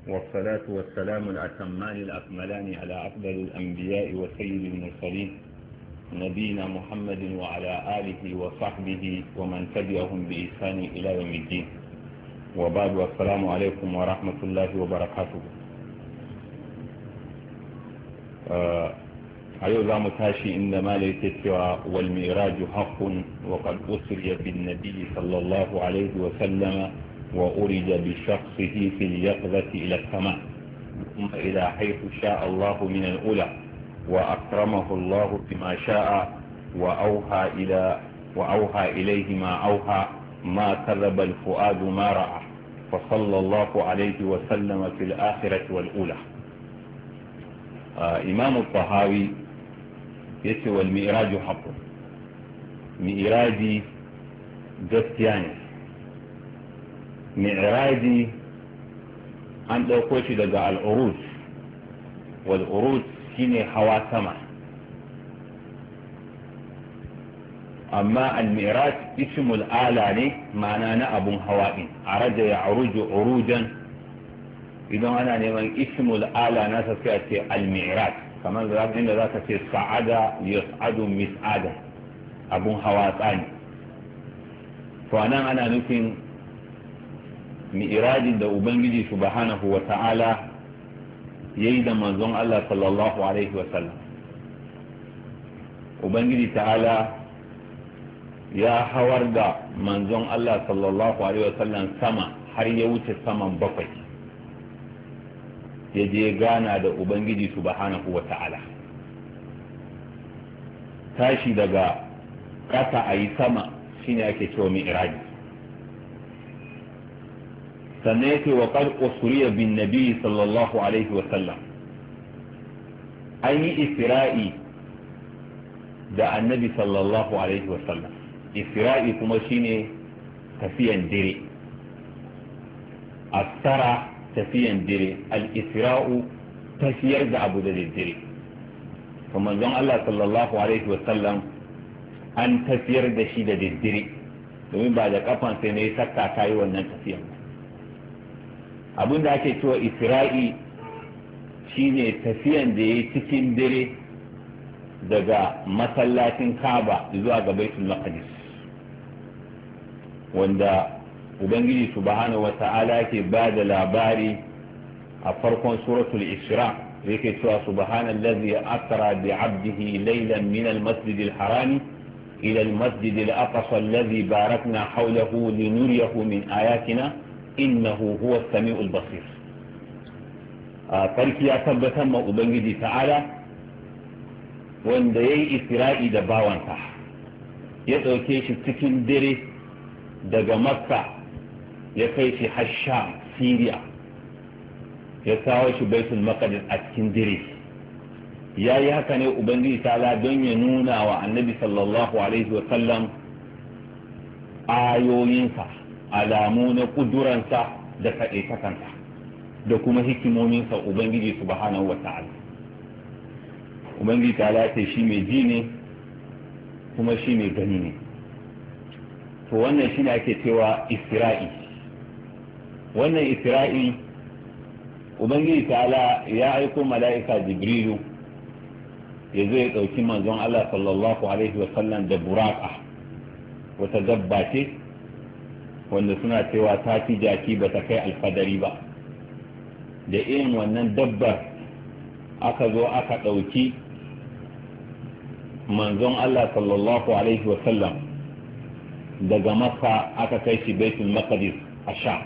والصلاة والسلام الأتمان الأكملان على أفضل الأنبياء وسيد المرسلين نبينا محمد وعلى آله وصحبه ومن تبعهم بإحسان إلى يوم الدين وبعد والسلام عليكم ورحمة الله وبركاته. أيضا متاشي إنما ليتسوى والميراج حق وقد أسري بالنبي صلى الله عليه وسلم وأرج بشخصه في اليقظة إلى السماء ثم إلى حيث شاء الله من الأولى وأكرمه الله بما شاء وأوحى إليه ما أوحى ما كذب الفؤاد ما رأى فصلى الله عليه وسلم في الآخرة والأولى. إمام الطهاوي يسوى المئراج حق مئراجي جستياني mi'raji an ɗauko shi daga al'urus wal'urus shine hawa sama amma al-mi'raj ismul ala ne ma'ana na abun hawa ɗin araja ya aruju urujan idan ana neman ismul ala na sai a ce al-mi'raj kamar inda za ka ce sa'ada yas'adu mis'ada abun hawa tsani to anan ana nufin mi'irajin da ubangiji subhanahu wa ta'ala ya yi da manzon Allah sallallahu alaihi wasallam. Ubangiji ta'ala ya hawar da manzon Allah sallallahu alaihi wasallam sama har ya wuce saman bakwai ya je gana da ubangiji subhanahu wa ta'ala. Tashi daga ƙasa a yi sama shine ake cewa mi'iraji. sannan yake wa qad usriya bin nabi sallallahu alaihi wa sallam an yi isra'i da annabi sallallahu alaihi wa sallam. Isra'i kuma shine tafiyan dire, asara tafiyan dire, al-isra'u tafiyar da abu da dire. to manzon Allah sallallahu alaihi wa sallam an tafiyar da shi da dire domin ba da kafan sai ne sakka kai wannan tafiyan. abin da ake cewa isra'i shine tafiyan da ya yi cikin dare daga masallacin kaba zuwa ga baitul maqdis wanda ubangiji subhanahu wa ta'ala ke ba da labari a farkon suratul isra yake cewa subhanallazi asra bi 'abdihi laylan min al-masjid al-haram ila al-masjid al-aqsa alladhi barakna hawlahu linuriyahu min ayatina innahu huwa sami'ul basir. Farki ya tabbatar ma ubangiji ta'ala wanda ya yi isra'i da bawansa ya ɗauke shi cikin dare daga makka ya kai shi hasha siriya ya kawo shi baitul maqdis a cikin dare. ya yi haka ne ubangiji ta'ala don ya nuna wa annabi sallallahu alaihi wa sallam ayoyinsa, alamu na kuduransa da kaɗaitakansa da kuma hikimominsa ubangiji subhanahu wa ta'ala. ubangiji ta'ala ce shi mai ji ne kuma shi mai gani ne. to wannan shi ne ake cewa isra'i. wannan isra'i ubangiji ta'ala ya aiko mala'ika jibrilu ya zo ya ɗauki manzon Allah sallallahu alaihi wa sallam da buraka, wata dabba ce wanda suna cewa ta fi jaki ba ta kai alfadari ba. da irin wannan dabbar aka zo aka ɗauki manzon Allah sallallahu alaihi wasallam daga Makka aka kai shi baitul maqdis a sha.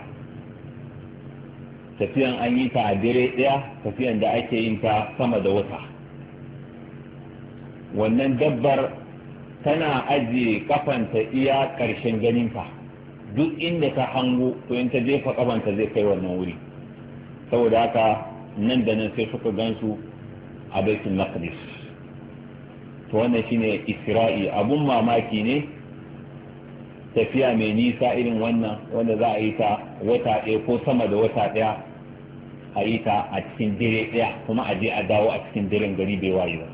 tafiyan an yi ta a dire ɗaya, tafiyan da ake yin ta sama da wata. wannan dabbar tana ajiye kafanta iya ƙarshen ganinta, duk inda ta hango to in ta jefa kafanta zai kai wannan wuri. saboda haka nan da nan sai suka gansu a baitul maqdis. to wannan shine isra'i. abun mamaki ne tafiya mai nisa irin wannan wanda za a yi ta wata ɗaya ko sama da wata ɗaya a yi ta a cikin dare ɗaya kuma a je a dawo a cikin daren gari bai waye ba.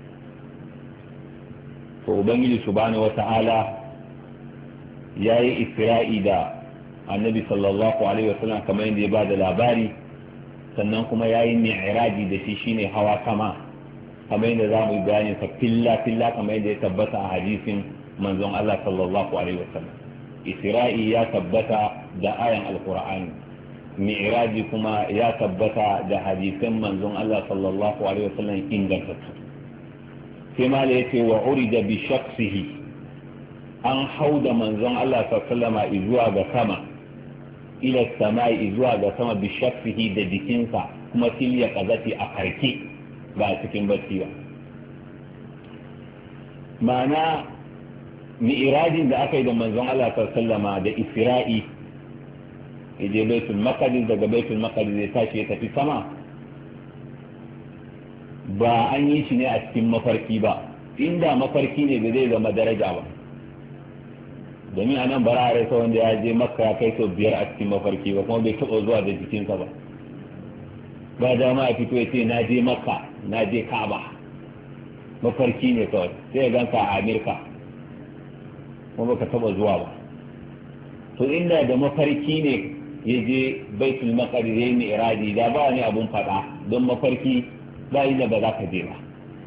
to ubangiji subhanahu wata'ala ya yi isra'i da annabi sallallahu alaihi wasallam kamar yadda ya ba da labari sannan kuma ya yi mi'raji da shi shine hawa sama kamar yadda za mu yi bayanin sa filla kamar yadda ya tabbata a hadisin manzon Allah sallallahu alaihi wasallam. Isra'i ya tabbata da ayan alqur'ani, mi'raji kuma ya tabbata da hadisan manzon Allah sallallahu alaihi wasallam ingantattu. sai ma da yace wa urida bi shakhsihi, an hauda manzon Allah sallallahu alaihi zuwa ga sama, ila samai zuwa ga sama bi shakhsihi da jikinsa kuma fil qazati a farke ba a cikin bacci ba. ma'ana mi'rajin da aka yi da manzon Allah sallallahu da Isra'i yaje baitul maqdis, daga baitul maqdis ya tashi ya tafi sama, ba an yi shi ne a cikin mafarki ba. Inda mafarki ne ba zai zama daraja ba, domin a nan bara a rasa wanda ya je makka ya kai sau 5 a cikin mafarki ba, kuma bai taɓa zuwa da jikinsa ba. Ba dama a fito ya ce na je makka, na je ka'aba, mafarki ne kawai, sai ya ganka a Amerika kuma baka taɓa zuwa ba. To inda da mafarki ne ya je baitul maqdis ya yi mi'raji, da ba wani abun faɗa, don mafarki ba yi da ba za ka je ba.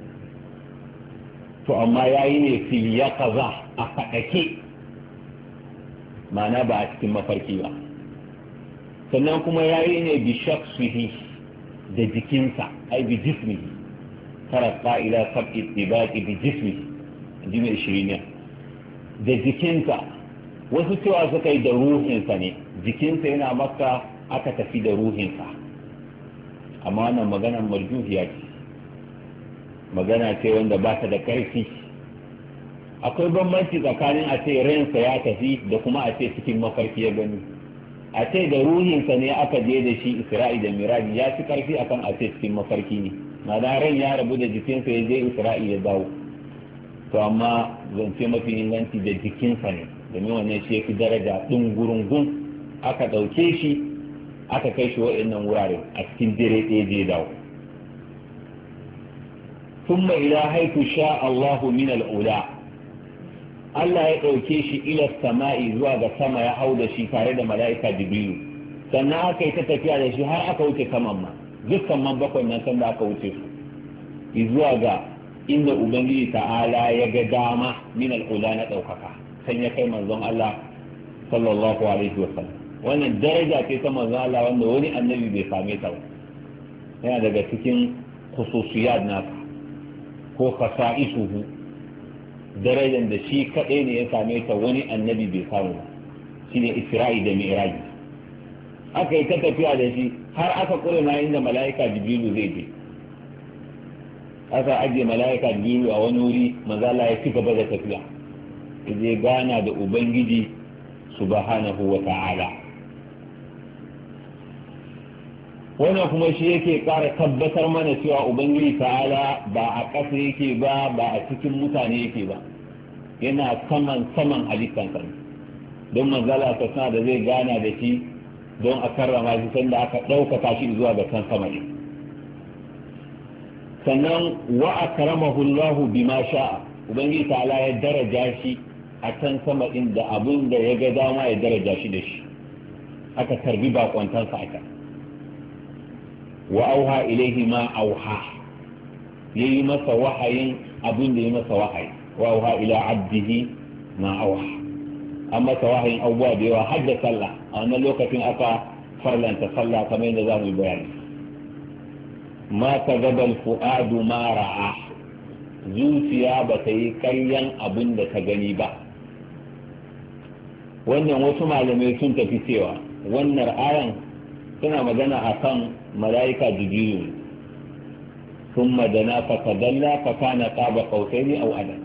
To amma ya yi ne fil yaqaza, a faɗake, ma'ana ba a cikin mafarki ba. Sannan kuma ya yi ne bi shakhsihi, da jikinsa, ai bi jismihi, tarqa ila sab'i tibaqi bi jismihi, ji mai shiriniya, da jikinsa. Wasu cewa suka yi da ruhinsa ne, jikinsa yana makka aka tafi da ruhinsa, amma wannan maganar marjuhiya ce, magana ce wanda ba ta da ƙarfi. Akwai bambanci tsakanin a ce ransa ya tafi da kuma a ce cikin mafarki ya gani. A ce da ruhinsa ne aka je da shi Isra'i da Miraji ya fi ƙarfi akan a ce cikin mafarki ne, ma'ana ran ya rabu da jikinsa ya je Isra'i ya dawo. To amma zance mafi inganci da jikinsa ne, domin wannan shi ya fi daraja ɗin gurungun, aka ɗauke shi aka kai shi waɗannan wurare a cikin dire ɗaya je dawo. ثم إلى حيث شاء الله من الأولى، Allah ya ɗauke shi ila sama'i zuwa ga sama, ya hau da shi tare da mala'ika Jibrilu, sannan aka yi ta tafiya da shi har aka wuce saman ma, dukkan man bakwai nan sanda aka wuce su zuwa ga inda Ubangiji ta'ala ya ga dama min al'ula na ɗaukaka, san ya kai manzon Allah sallallahu alaihi wa sallam. Wannan daraja ce ta manzon Allah wanda wani annabi bai same ta ba, yana daga cikin khususiyat nasa ko khasa'isuhu, darajar da shi kaɗai ne ya same ta wani annabi bai samu ba, shine Isra'i da Mi'raji. Aka yi ta tafiya da shi har aka kure ma inda mala'ika Jibrilu zai je, aka ajiye mala'ika Jibrilu a wani wuri, manzo Allah ya ci gaba da tafiya, je gana da Ubangiji subhanahu wa ta'ala. Wannan kuma shi yake ƙara tabbatar mana cewa Ubangiji ta'ala ba a ƙasa yake ba, ba a cikin mutane yake ba, yana saman halittansa ne. Don manzala ta sana da zai gana da shi don a karrama shi sanda aka ɗaukaka shi zuwa ga can sama ne. Sannan wa akramahu Allahu bima sha'a, Ubangiji ta'ala ya daraja shi a can sama ɗin da abin da ya ga dama ya daraja shi da shi, aka tarbi baƙwantansa aka. Wa auha ilaihi ma auha, yayi masa wahayin abin da ya masa wahayi. Wa auha ila abdihi ma auha, an masa wahayin abubuwa da yawa har da sallah. A wannan lokacin aka farlanta sallah kamar yadda za mu yi bayani. Ma kadzaba al-fu'adu ma ra'a, zuciya ba ta yi karyan abin da ta gani ba. Wannan wasu malamai sun tafi cewa wannan ayan suna magana akan mala'ika Jibrilu, thumma dana fatadalla fa kana qaba qawsaini aw adad.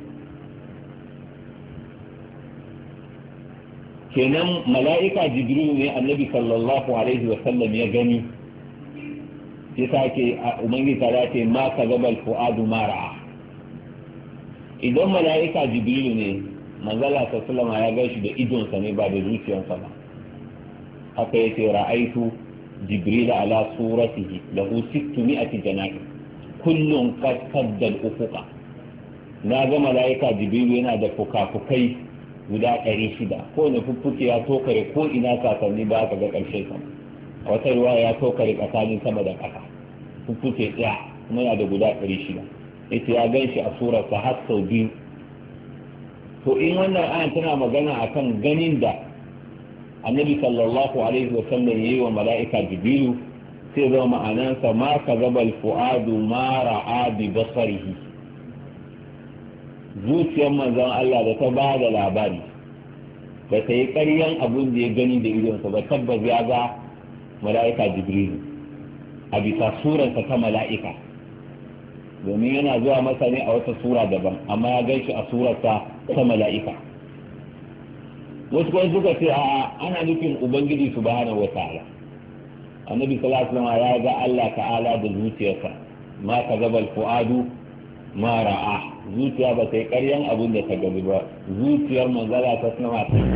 Kenan mala'ika Jibrilu ne annabi sallallahu alaihi wa sallam ya gani, yasa ke ubangi ta ce ma kadzaba al-fuadu ma ra'a. Idan mala'ika Jibrilu ne, manzala sallallahu alaihi ya gaishe da idonsa ne ba da zuciyarsa ba. Haka yace ra'aitu جبريل على صورته له 600 جناح كل قد قد الأفق. ناغا ملائكة جبريل yana da fukafukai guda 600, ko ne fuffuke ya tokare ko ina kasanni ba ka ga ƙarshe sa. a wata ruwa ya tokare tsakanin sama da ƙasa fuffuke ɗaya kuma yana da guda 600 ita ya gan shi a surarsa har sau biyu. to in wannan ayan tana magana akan ganin da annabi sallallahu alaihi wa sallam yayi wa mala'ika jibrilu sai zama ma'anansa ma kazaba al-fuadu ma ra'a bi basarihi, zuciyar manzon Allah da ta ba da labari ba ta yi ƙaryan abin da ya gani da idonsa ba, tabbas ya ga mala'ika jibrilu a bisa surarsa ta mala'ika, domin yana zuwa masa ne a wata sura daban amma ya gan shi a surarsa ta mala'ika. wasu kwan suka ce a ana nufin ubangiji subhanahu wa ta'ala. annabi sallallahu alaihi wasallam ya ga Allah ta'ala da zuciyarsa, ma kazaba al-fuadu ma ra'a, zuciya ba ta yi ƙaryan abin da ta gabi ba, zuciyar manzala ta sanama ta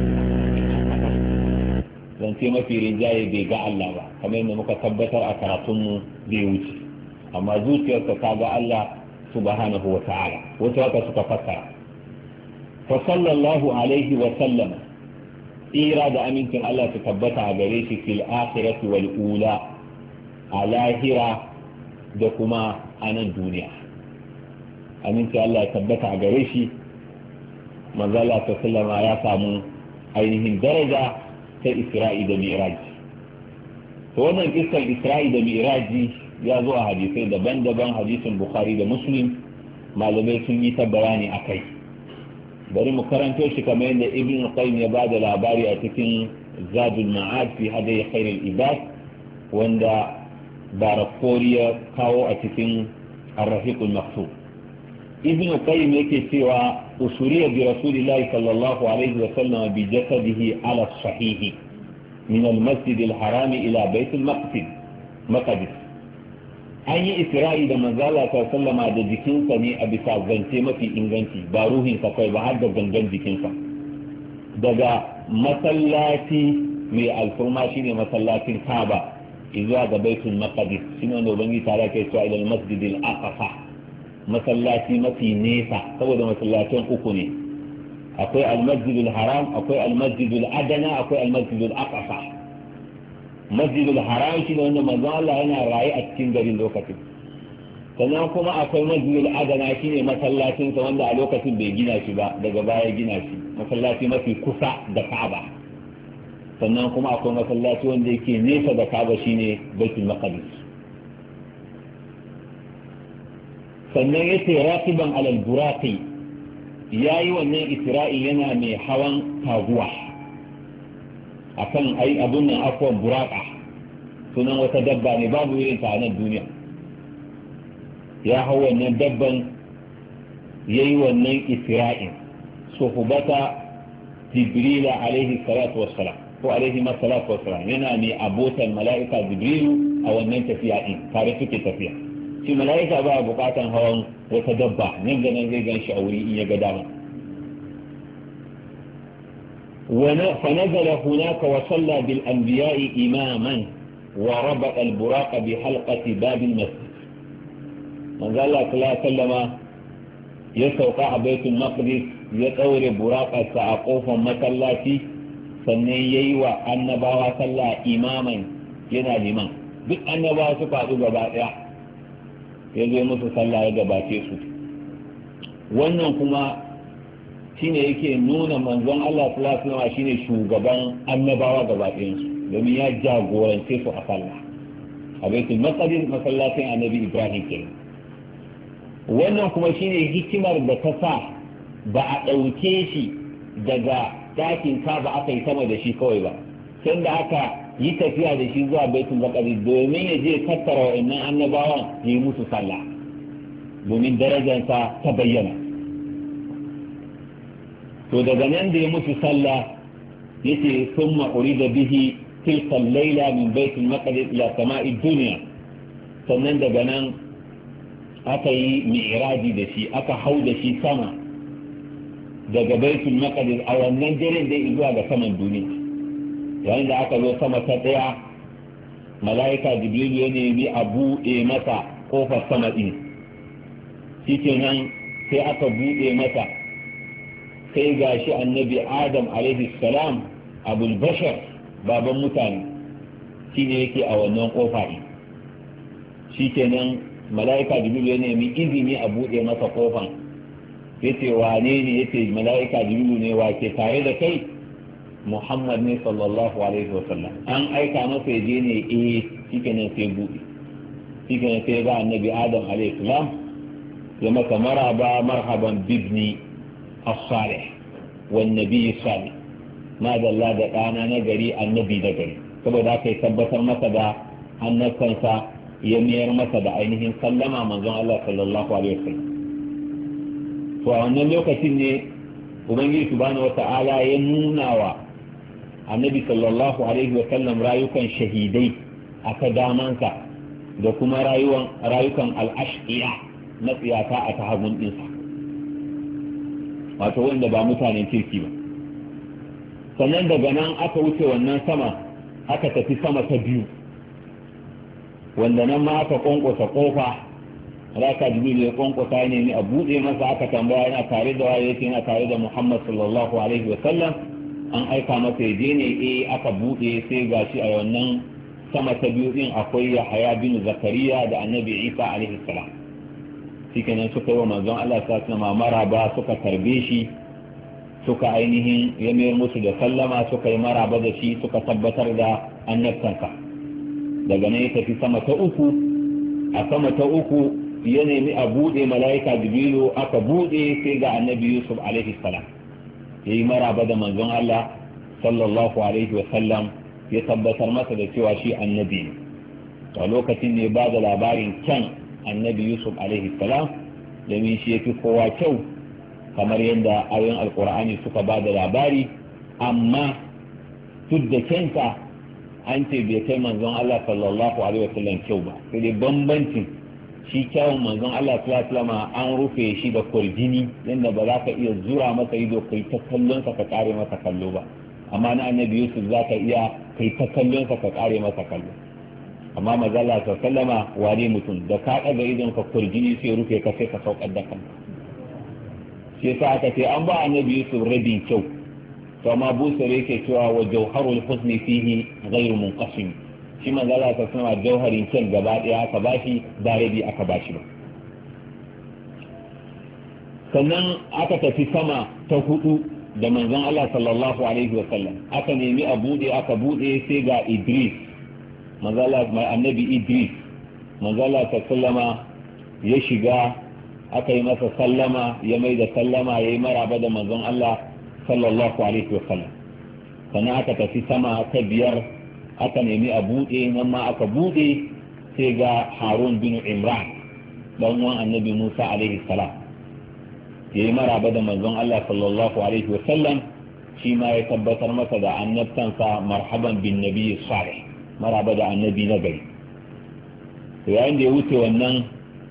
zance mafi rinjaye bai ga Allah ba, kamar yadda muka tabbatar a karatunmu bai wuce, amma zuciyarsa ta ga Allah subhanahu wa ta'ala. wasu haka suka fassara. fa sallallahu alaihi wa sallama, tsira da amincin Allah su tabbata a gare shi fil akhirati wal ula, a lahira da kuma a nan duniya. amincin Allah ya tabbata a gare shi, manzala ta sallama ya samu ainihin daraja ta Isra'i da Mi'raji. to wannan kissan Isra'i da Mi'raji ya zo a hadisai daban-daban, hadisin Bukhari da Muslim, malamai sun yi ta bayani a kai. bari mu karanto shi kamar yadda Ibn Qayyim ya ba da labari a cikin Zadul Ma'ad fi Hadi Khairul Ibad, wanda Barakori ya kawo a cikin Ar-Rafiqul Maktub. Ibn Qayyim yake cewa usuriya bi Rasulillahi sallallahu alaihi wa sallam bi jasadihi ala sahihi min al-Masjid al-Haram ila Bait al-Maqdis. an yi isra'i da manzala ta sallama da jikinsa ne a bisa zance mafi inganci, ba ruhinsa kai ba har da gangan jikinsa, daga masallaci mai alfurma shine masallacin Kaaba zuwa ga Baitul Maqdis, shine wanda ubangi tare ke cewa ilal Masjidil Aqsa, masallaci mafi nesa, saboda masallacin uku ne, akwai al-Masjidul Haram, akwai al-Masjidul Adana, akwai al-Masjidul Aqsa. Masjidul Haram shi ne wanda manzon Allah yana raye a cikin garin lokacin, sannan kuma akwai Masjidul Adana shi ne masallacinsa wanda a lokacin bai gina shi ba, daga baya gina shi, masallaci mafi kusa da Ka'aba. sannan kuma akwai masallaci wanda yake nesa da Ka'aba shine Baitul Maqdis. sannan yace raqiban alal buraqi, yayi wannan Isra'i yana mai hawan taguwa akan abun nan, afwan buraka sunan wata dabba ne, babu irin ta nan duniya. ya hau wannan dabban yayi wannan Isra'in suhbata Jibril alaihi salatu wassalam ko alaihi salatu wassalam, yana ne abotan mala'ika Jibrilu a wannan tafiya din, tare suke tafiya. shi mala'ika ba bukatan hawan wata dabba, nan da nan zai gan shi a wuri in ya ga dama. فنزل هناك وصلى بالأنبياء إماما وربط البراق بحلقة باب المسجد. من قال الله صلى الله عليه وسلم يسوقع بيت المقدس يطور براق سعقوف مسلاتي سنيي وأنبا صلى إماما ينا لمن duk annabawa suka haɗu gaba ɗaya ya zo musu sallah ya gabace su. wannan kuma shine yake nuna manzon Allah sallallahu alaihi wasallam shine shugaban annabawa gaba ɗayansu, domin ya jagorance su a sallah a Baitul Maqdis, masallacin Annabi Ibrahim kenan. wannan kuma shine hikimar da ta sa ba a ɗauke shi daga ɗakin Kaaba aka yi sama da shi kawai ba, sai da aka yi tafiya da shi zuwa Baitul Maqdis domin ya je tattara wa'annan annabawan ya yi musu sallah, domin darajarsa ta bayyana. to daga nan da ya mutu sallah yace summa urida bihi tilka al-laila min Baitul Maqdis ila sama'i dunya, sannan daga nan aka yi mi'raji da shi, aka hau da shi sama daga Baitul Maqdis a wannan daren da zuwa ga saman duniya. yayin da aka zo sama ta daya, mala'ika Jibril ya nemi a buɗe masa kofar sama din, shikenan sai aka buɗe masa, sai ga shi annabi Adam alaihi salam abul bashar, baban mutane, shine yake a wannan kofa din shikenan mala'ika jibril ya nemi izini a buɗe masa kofan yace wane ne yace mala'ika jibril ne wake tare da kai Muhammad ne sallallahu alaihi wasallam an aika masa yaje ne shikenan sai buɗe shikenan sai ga annabi Adam alaihi salam ya masa marhaban bibni as-salih wan nabiy salih ma dalla da ɗana na gari annabi da gari saboda haka ya tabbatar masa da annabtansa ya miyar masa da ainihin sallama manzon Allah sallallahu alaihi wasallam to a wannan lokacin ne ubangiji subhanahu wata'ala ya nuna wa annabi sallallahu alaihi wasallam rayukan shahidai a ta damansa da kuma rayukan al'ashqiya na tsiyata a ta hagun ɗinsa wato wanda ba mutanen kirki ba sannan daga nan aka wuce wannan sama aka tafi sama ta biyu wanda nan ma aka kwankwasa kofa raka jibril ya kwankwasa ne a buɗe masa aka tambaya yana tare da waye yake yana tare da Muhammad sallallahu alaihi wa sallam an aika masa ya je ne aka buɗe sai gashi a wannan sama ta biyu din akwai Yahaya bin Zakariya da Annabi Isa alaihi salam shikenan suka yi wa manzon Allah sallallahu alaihi wa maraba suka tarbe shi suka ainihin ya mayar musu da sallama suka yi maraba da shi suka tabbatar da annabtansa daga nan ya tafi sama ta uku a sama ta uku ya nemi a buɗe mala'ika jibrilu aka buɗe sai ga annabi yusuf alaihi salam ya yi maraba da manzon Allah sallallahu alaihi wa sallam ya tabbatar masa da cewa shi annabi ne a lokacin ne ba da labarin kyan annabi yusuf alaihi salam domin shi ya fi kowa kyau kamar yadda ayoyin alkur'ani suka ba da labari amma duk da kyansa an ce bai kai manzon Allah sallallahu alaihi wasallam kyau ba sai dai bambancin shi kyawun manzon Allah sallallahu alaihi wasallam an rufe shi da kurjini yadda ba za ka iya zura masa ido kai ta kallon sa ka kare masa kallo ba amma na annabi Yusuf za ka iya kai ta kallon sa ka kare masa kallo amma manzon Allah sallallahu alaihi wasallama wane mutum da ka ɗaga idon ka kurjini sai rufe ka sai ka saukar da kanka shi yasa aka ce an ba annabi Yusuf rabin kyau to amma busar yake cewa wa jawharul husni fihi ghairu munqasim shi manzo Allah ta sama jawharin kyan gaba daya aka bashi ba rabi aka bashi ba sannan aka tafi sama ta hudu da manzon Allah sallallahu alaihi wa sallam aka nemi a bude aka bude sai ga Idris manzo Allah mai annabi Idris manzo Allah ta sallama ya shiga aka yi masa sallama ya mai da sallama ya yi maraba da manzon Allah sallallahu alaihi wa sallam sannan aka tafi sama ta biyar aka nemi a buɗe nan ma aka buɗe sai ga Harun bin Imran dan uwan annabi Musa alaihi salam ya yi maraba da manzon Allah sallallahu alaihi wa sallam shi ma ya tabbatar masa da annabtansa marhaban bin nabi salih maraba da annabi na gari to yayin da ya wuce wannan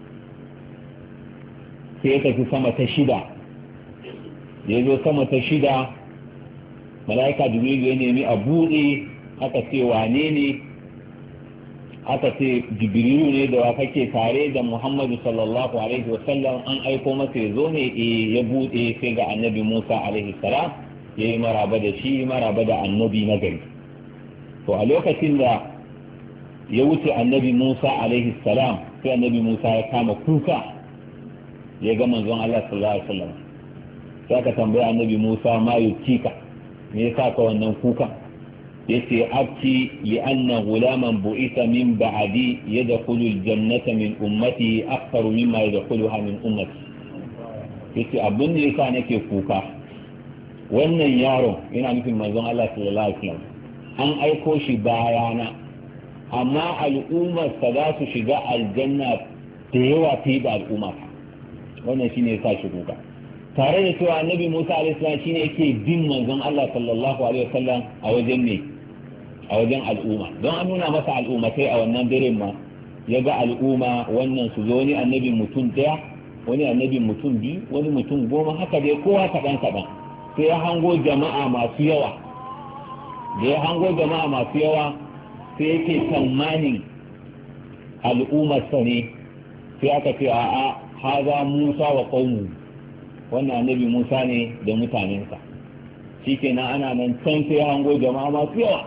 sai ya tafi sama ta shida ya zo sama ta shida mala'ika jibril ya nemi a buɗe aka ce wane ne aka ce jibrilu ne da wa kake tare da Muhammadu sallallahu alaihi wasallam an aiko masa ya zo ne ya buɗe sai ga annabi Musa alaihi salam ya yi maraba da shi maraba da annabi na gari to a lokacin da ya wuce annabi Musa alaihi salam sai annabi Musa ya kama kuka ya ga manzon Allah sallallahu alaihi wasallam sai ka tambaya annabi Musa ma yukika me yasa ka wannan kuka yace abki li anna gulaman bu'ita min ba'di yadkhulu al-jannata min ummati akthar mimma yadkhuluha min ummati yace abin da yasa nake kuka wannan yaron yana nufin manzon Allah sallallahu alaihi wasallam an aiko shi bayana amma al'ummar sa za su shiga aljanna da yawa fiye da al'umma wannan shine yasa shi kuka tare da cewa annabi Musa alaihi salam shine yake bin manzon Allah sallallahu alaihi wasallam a wajen ne a wajen al'umma don an nuna masa al'ummatai a wannan daren ma ya ga al'umma wannan su zo wani annabi mutum daya wani annabi mutum biyu wani mutum goma haka dai kowa kaɗan kaɗan sai ya hango jama'a masu yawa da ya hango jama'a masu yawa sai yake tsammanin al'ummarsa ne sai aka ce a'a haza Musa wa qaumu wannan annabi Musa ne da mutanensa shikenan ana nan can sai hango jama'a masu yawa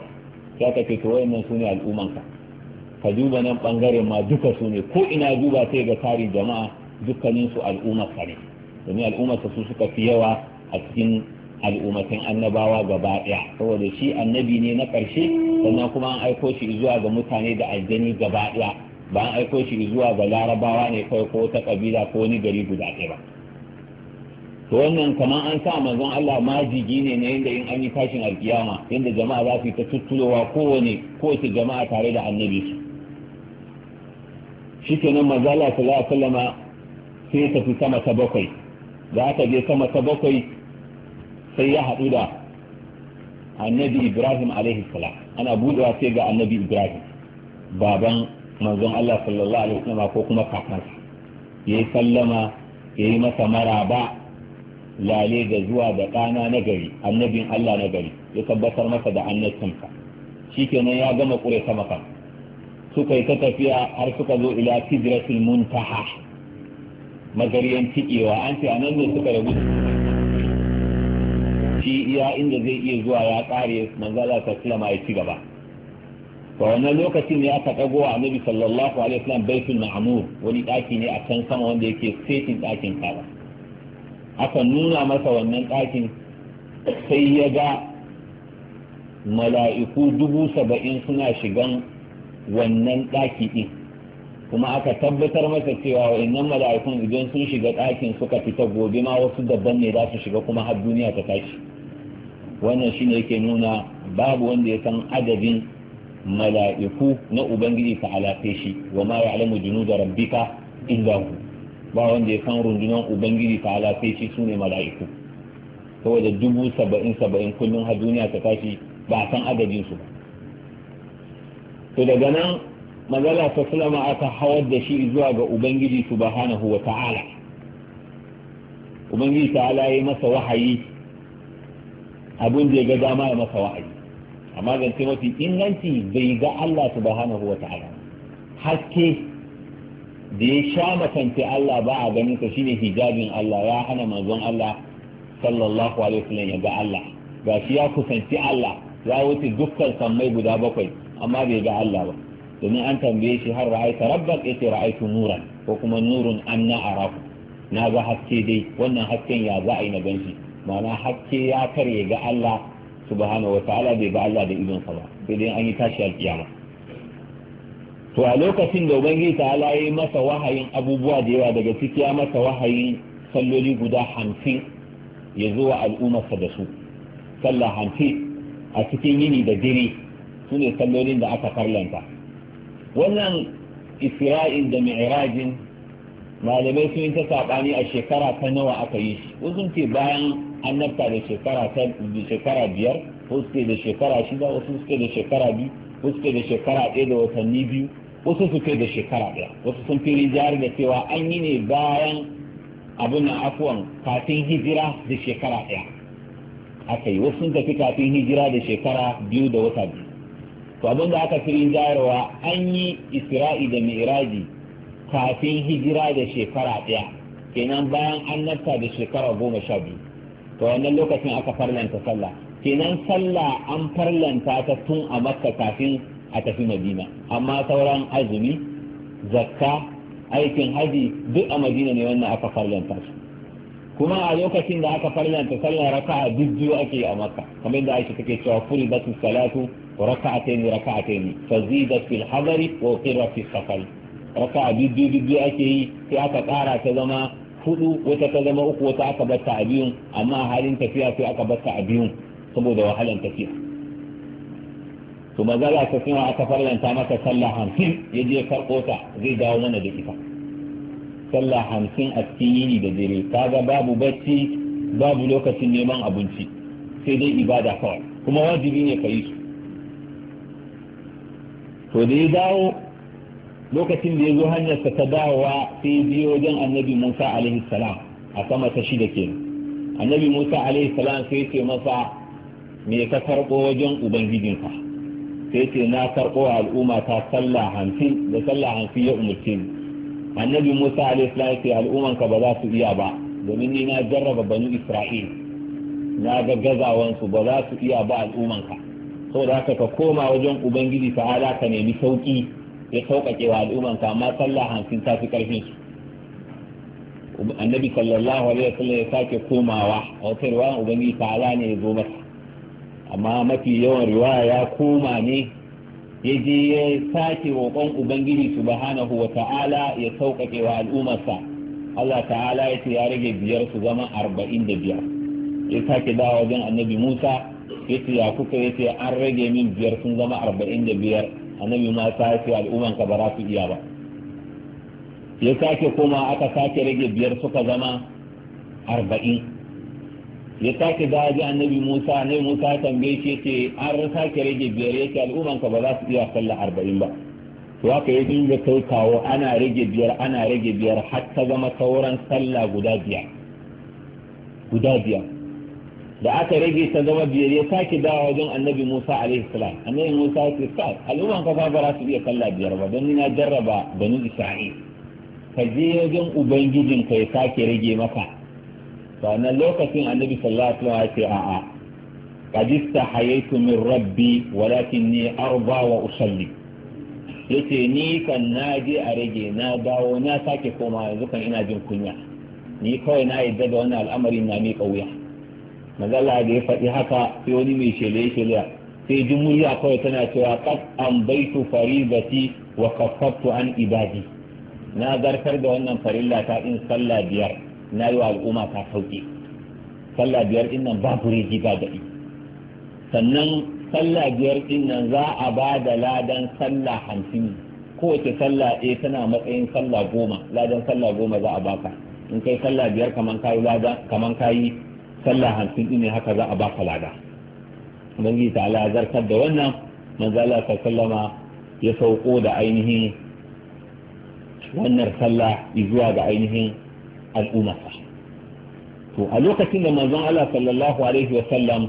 sai aka ce to wayannan sune al'ummanka. Ka duba nan bangaren ma duka su ne, ko ina duba sai ga tarin jama'a dukkanin su al'ummarka ne, domin al'ummarka su suka fi yawa a cikin al'ummatan annabawa gaba daya, saboda shi annabi ne na karshe, sannan kuma an aiko shi zuwa ga mutane da aljani gaba daya, ba an aiko shi zuwa ga larabawa ne kawai ko ta kabila ko wani gari guda ɗaya ba. to wannan kamar an sa manzon Allah majigi ne na yadda in an yi tashin alkiyama yadda jama'a za su yi ta tuttulowa kowace jama'a tare da annabi su. Shi kenan manzala sallallahu alaihi wasallama sai tafi sama ta bakwai, da aka je sama ta bakwai sai ya haɗu da annabi Ibrahim alaihi salam. Ana buɗewa sai ga annabi Ibrahim baban manzon Allah sallallahu alaihi wasallam ko kuma kakansa, yayi sallama, yayi masa maraba, lale da zuwa da ɗana na gari, annabin Allah na gari, ya tabbatar masa da annabcinsa. Shikenan ya gama ƙure sama kan, suka yi ta tafiya har suka zo ila sidratul muntaha, magariyan tikewa. An ce anan ne suka rabu, shi iya inda zai iya zuwa ya ƙare, manzala ta sallama ya ci gaba. to wannan lokacin ne aka dago a annabi sallallahu alaihi wasallam baitul ma'mur, wani daki ne a can sama wanda yake setin dakin Kaaba. Aka nuna masa wannan dakin, sai ya ga mala'iku 70,000 suna shigan wannan daki din, kuma aka tabbatar masa cewa wa'annan mala'ikun idan sun shiga dakin suka fita gobe ma wasu dabban ne za su shiga kuma har duniya ta tashi. Wannan shine yake nuna babu wanda ya san adadin mala'iku na ubangiji ta alafe shi, wa ma ya'lamu junuda rabbika illa hu. Ba wanda ya san rundunar ubangiji ta alafe shi sune mala'iku, saboda 70,000 kullum har duniya ta tashi ba san adadin su ba. To daga nan magana ta sulama aka hawar da shi zuwa ga ubangiji subhanahu wa ta'ala. Ubangiji ta'ala ya yi masa wahayi abin da ya ga dama ya masa wahayi, amma zance mafi inganci bai ga Allah subhanahu wa ta'ala. Haske da ya sha makance Allah ba a ganin ka shine hijabin Allah, ya hana manzon Allah sallallahu alaihi wasallam ya ga Allah. Gashi ya kusanci Allah, ya wuce dukkan sammai guda 7 amma bai ga Allah ba, domin an tambaye shi har ra'aita rabbak, yace ra'aitu nuran, ko kuma nurun anna arafu, na ga haske dai. Wannan hasken ya za a yi na ganshi, ma'ana haske ya karye ga Allah subhanahu wataala, bai ga Allah da idonsa ba, sai dai an yi tashi alkiyama. To a lokacin da ubangiji ta'ala ya yi masa wahayin abubuwa da yawa, daga ciki ya masa wahayin salloli guda 50 ya zo wa al'ummarsa da su. Sallah 50 a cikin yini da dare su ne sallolin da aka farlanta. Wannan isra'il da mi'rajin malamai sun yi ta saɓani a shekara ta nawa aka yi shi. Wasu ce bayan annabta da shekara 5, wasu ce da shekara 6, wasu suke da shekara 2, wasu suke da shekara 1 da watanni 2, wasu suke da shekara 1. Wasu sun fi rinjayar da cewa an yi ne bayan abin na afuwan kafin hijira da shekara 1 aka yi. Wasu sun tafi kafin hijira da shekara 2 da wata 2. To abin da aka fi rinjayarwa an yi isra'i da mi'raji kafin hijira da shekara 1, kenan bayan annabta da shekara 12. To wannan lokacin aka farlanta sallah, kenan sallah an farlanta ta tun a Makka kafin a tafi Madina, amma sauran azumi, zakka, aikin haji duk a Madina ne wannan aka farlanta su. Kuma a lokacin da aka farlanta sallah raka'a biyu ake a Makka, kamar da Aisha take cewa furidatus salatu raka'atayn fazidat fil hadari wa qirrat fis safari. Raka'a biyu ake yi, sai aka ƙara ta zama 4, wata ta zama 3, wata aka batta a biyun, amma halin tafiya sai aka batta a biyun saboda wahalan tafiya. To maza za ta suna aka farlanta maka sallah 50, ya je karɓo ta zai dawo mana da ita. Sallah 50 a cikin yini da dare, kaga babu bacci, babu lokacin neman abinci, sai dai ibada kawai, kuma wajibi ne ka yi su. To da ya dawo, lokacin da ya zo hanyarsa ta dawowa, sai biyo wajen annabi Musa alaihi salam a sama ta 6 kenan. Annabi Musa alaihi salam sai ce masa, me ka karɓo wajen ubangijinka? Sai ce na karɓo al'umma ta sallah 50, da sallah 50 ya umarce ni. Annabi Musa alaihi salam ce al'ummanka ba za su iya ba, domin ni na jarraba banu Isra'il, na ga gazawansu, ba za su iya ba al'ummanka. saboda haka ka koma wajen ubangiji ta'ala ka nemi sauki ya sauƙaƙe wa al'ummanka, amma sallah 50 ta fi ƙarfin su. annabi sallallahu alaihi wasallam ya sake komawa a wata riwaya ubangiji ta'ala ne ya zo masa, amma mafi yawan riwaya ya koma ne ya je ya sake roƙon ubangiji subhanahu wa ta'ala ya sauƙaƙe wa al'ummarsa. Allah ta'ala ya ce ya rage 5 su zama 45. Ya sake dawo wajen annabi Musa ya ce ya kuka, ya ce an rage min 5 sun zama 45. annabi Musa ya ce al'ummanka ba za su iya ba. Ya sake koma aka sake rage 5 suka zama 40. ya sake dawo ji annabi Musa ya tambaye shi ce an sake rage 5, ya ce al'ummanka ba za su iya sallah 40 ba. to haka ya dinga kai kawo ana rage 5 har ta zama sauran sallah guda 5 da aka rage ta zama 5 ya sake dawo wajen annabi Musa alaihi salam. annabi Musa ya ce kai al'ummanka ba za su iya sallah 5 ba, don ni na jarraba banu Isra'il. ka je wajen ubangijinka ya sake rage maka. sannan lokacin annabi sallallahu alaihi wasallam ya ce a'a qad istahayaitu min rabbi walakinni arda wa usalli. yace ni kan naje a rage na dawo na sake koma, yanzu kan ina jin kunya, ni kawai na yadda da wannan al'amarin na mi kauya. mazalla da ya faɗi haka sai wani mai shele sai ji murya kawai tana cewa qad ambaitu faridati wa kaffaftu an ibadi. na zartar da wannan farilla ta in sallah 5 na yi wa al'umma ta sauƙi. sallah 5 din nan babu rigi ba daɗi. sannan sallah 5 din nan za a ba da ladan sallah 50. kowace sallah ɗaya tana matsayin sallah 10, ladan sallah 10 za a baka. in kai sallah 5 kaman kayi sallah 50 din ne, haka za a baka lada. ubangiji ta ala zartar da wannan. manzo Allah sallama ya sauko da ainihin wannan sallah zuwa ga ainihin al'ummarsa. to a lokacin da manzon Allah sallallahu alaihi wa sallam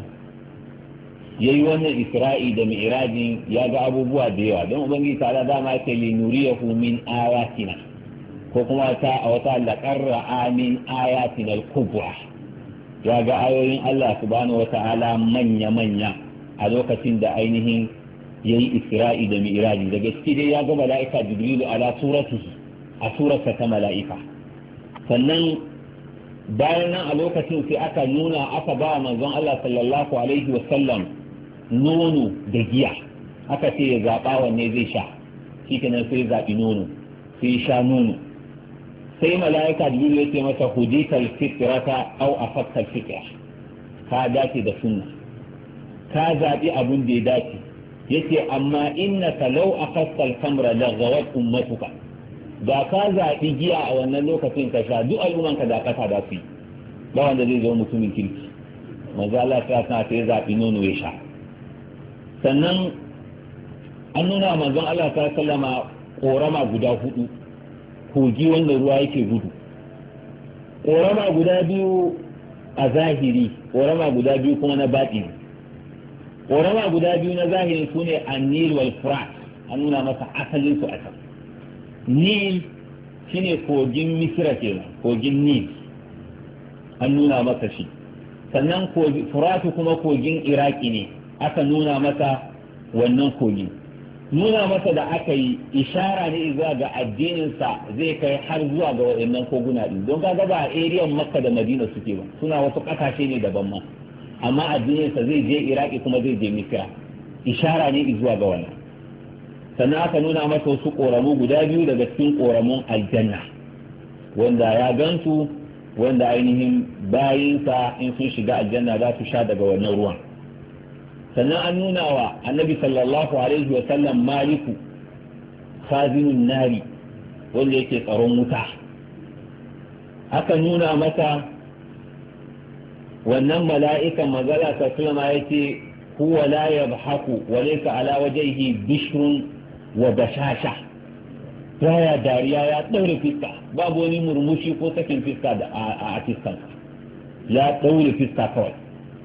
yayi wannan isra'i da mi'rajin ya ga abubuwa da yawa, don ubangiji ta'ala dama yake li nuriyahu min ayatina, ko kuma ta a wata laqarra min ayatina al-kubra. ya ga ayoyin Allah subhanahu wa ta'ala manya a lokacin da ainihin yayi isra'i da mi'raji. daga ciki dai ya ga mala'ika jibrilu ala suratihi, a surarsa ta mala'ika. sannan bayan nan a lokacin sai aka ba manzon Allah sallallahu alaihi wasallam nono da giya, aka ce ya zaɓa wanne zai sha. shi kenan sai zaɓi nono, sai sha nono. sai mala'ika jibril ya ce masa hudikal fitrata au afakal fitra, ka dace da sunna, ka zaɓi abin da ya dace. yace amma innaka law akhadta al-khamra la ghawat ummatuka, da ka zaɓi giya a wannan lokacin ka sha duk al'ummanka da ƙasa da su yi, ba wanda zai zo mutumin kirki. manzo Allah ta sa sai zaɓi nono ya sha. sannan an nuna manzon Allah ta sallama korama guda 4, kogi wanda ruwa yake gudu. korama guda 2 a zahiri, korama guda 2 kuma na baɗini. korama guda 2 na zahiri sune an-Nil wal Furat, an nuna masa asalin su a can. Nil shine kogin Misra kenan, kogin Nil an nuna masa shi. sannan Furatu kuma kogin Iraki ne, aka nuna masa wannan kogin. nuna masa da aka yi ishara ne zuwa ga addininsa zai kai har zuwa ga waɗannan koguna ɗin, don kaga ba a eriyan Makka da Madina suke ba, suna wasu ƙasashe ne daban ma, amma addininsa zai je Iraki kuma zai je Misra. ishara ne zuwa ga wannan. sannan aka nuna masa wasu ƙoramu guda 2 daga cikin ƙoramun aljanna, wanda ya gansu, wanda ainihin bayinsa in sun shiga aljanna za su sha daga wannan ruwan. sannan an nuna wa annabi sallallahu alaihi wa sallam maliku khazinun nari, wanda yake tsaron wuta. aka nuna masa wannan mala'ikan magana ta sallama yace huwa la yadhaku wa laysa ala wajhihi bishrun wa bashasha, baya dariya, ya daure fiska, babu wani murmushi ko sakin fiska da a fiskan, ya daure fiska kawai.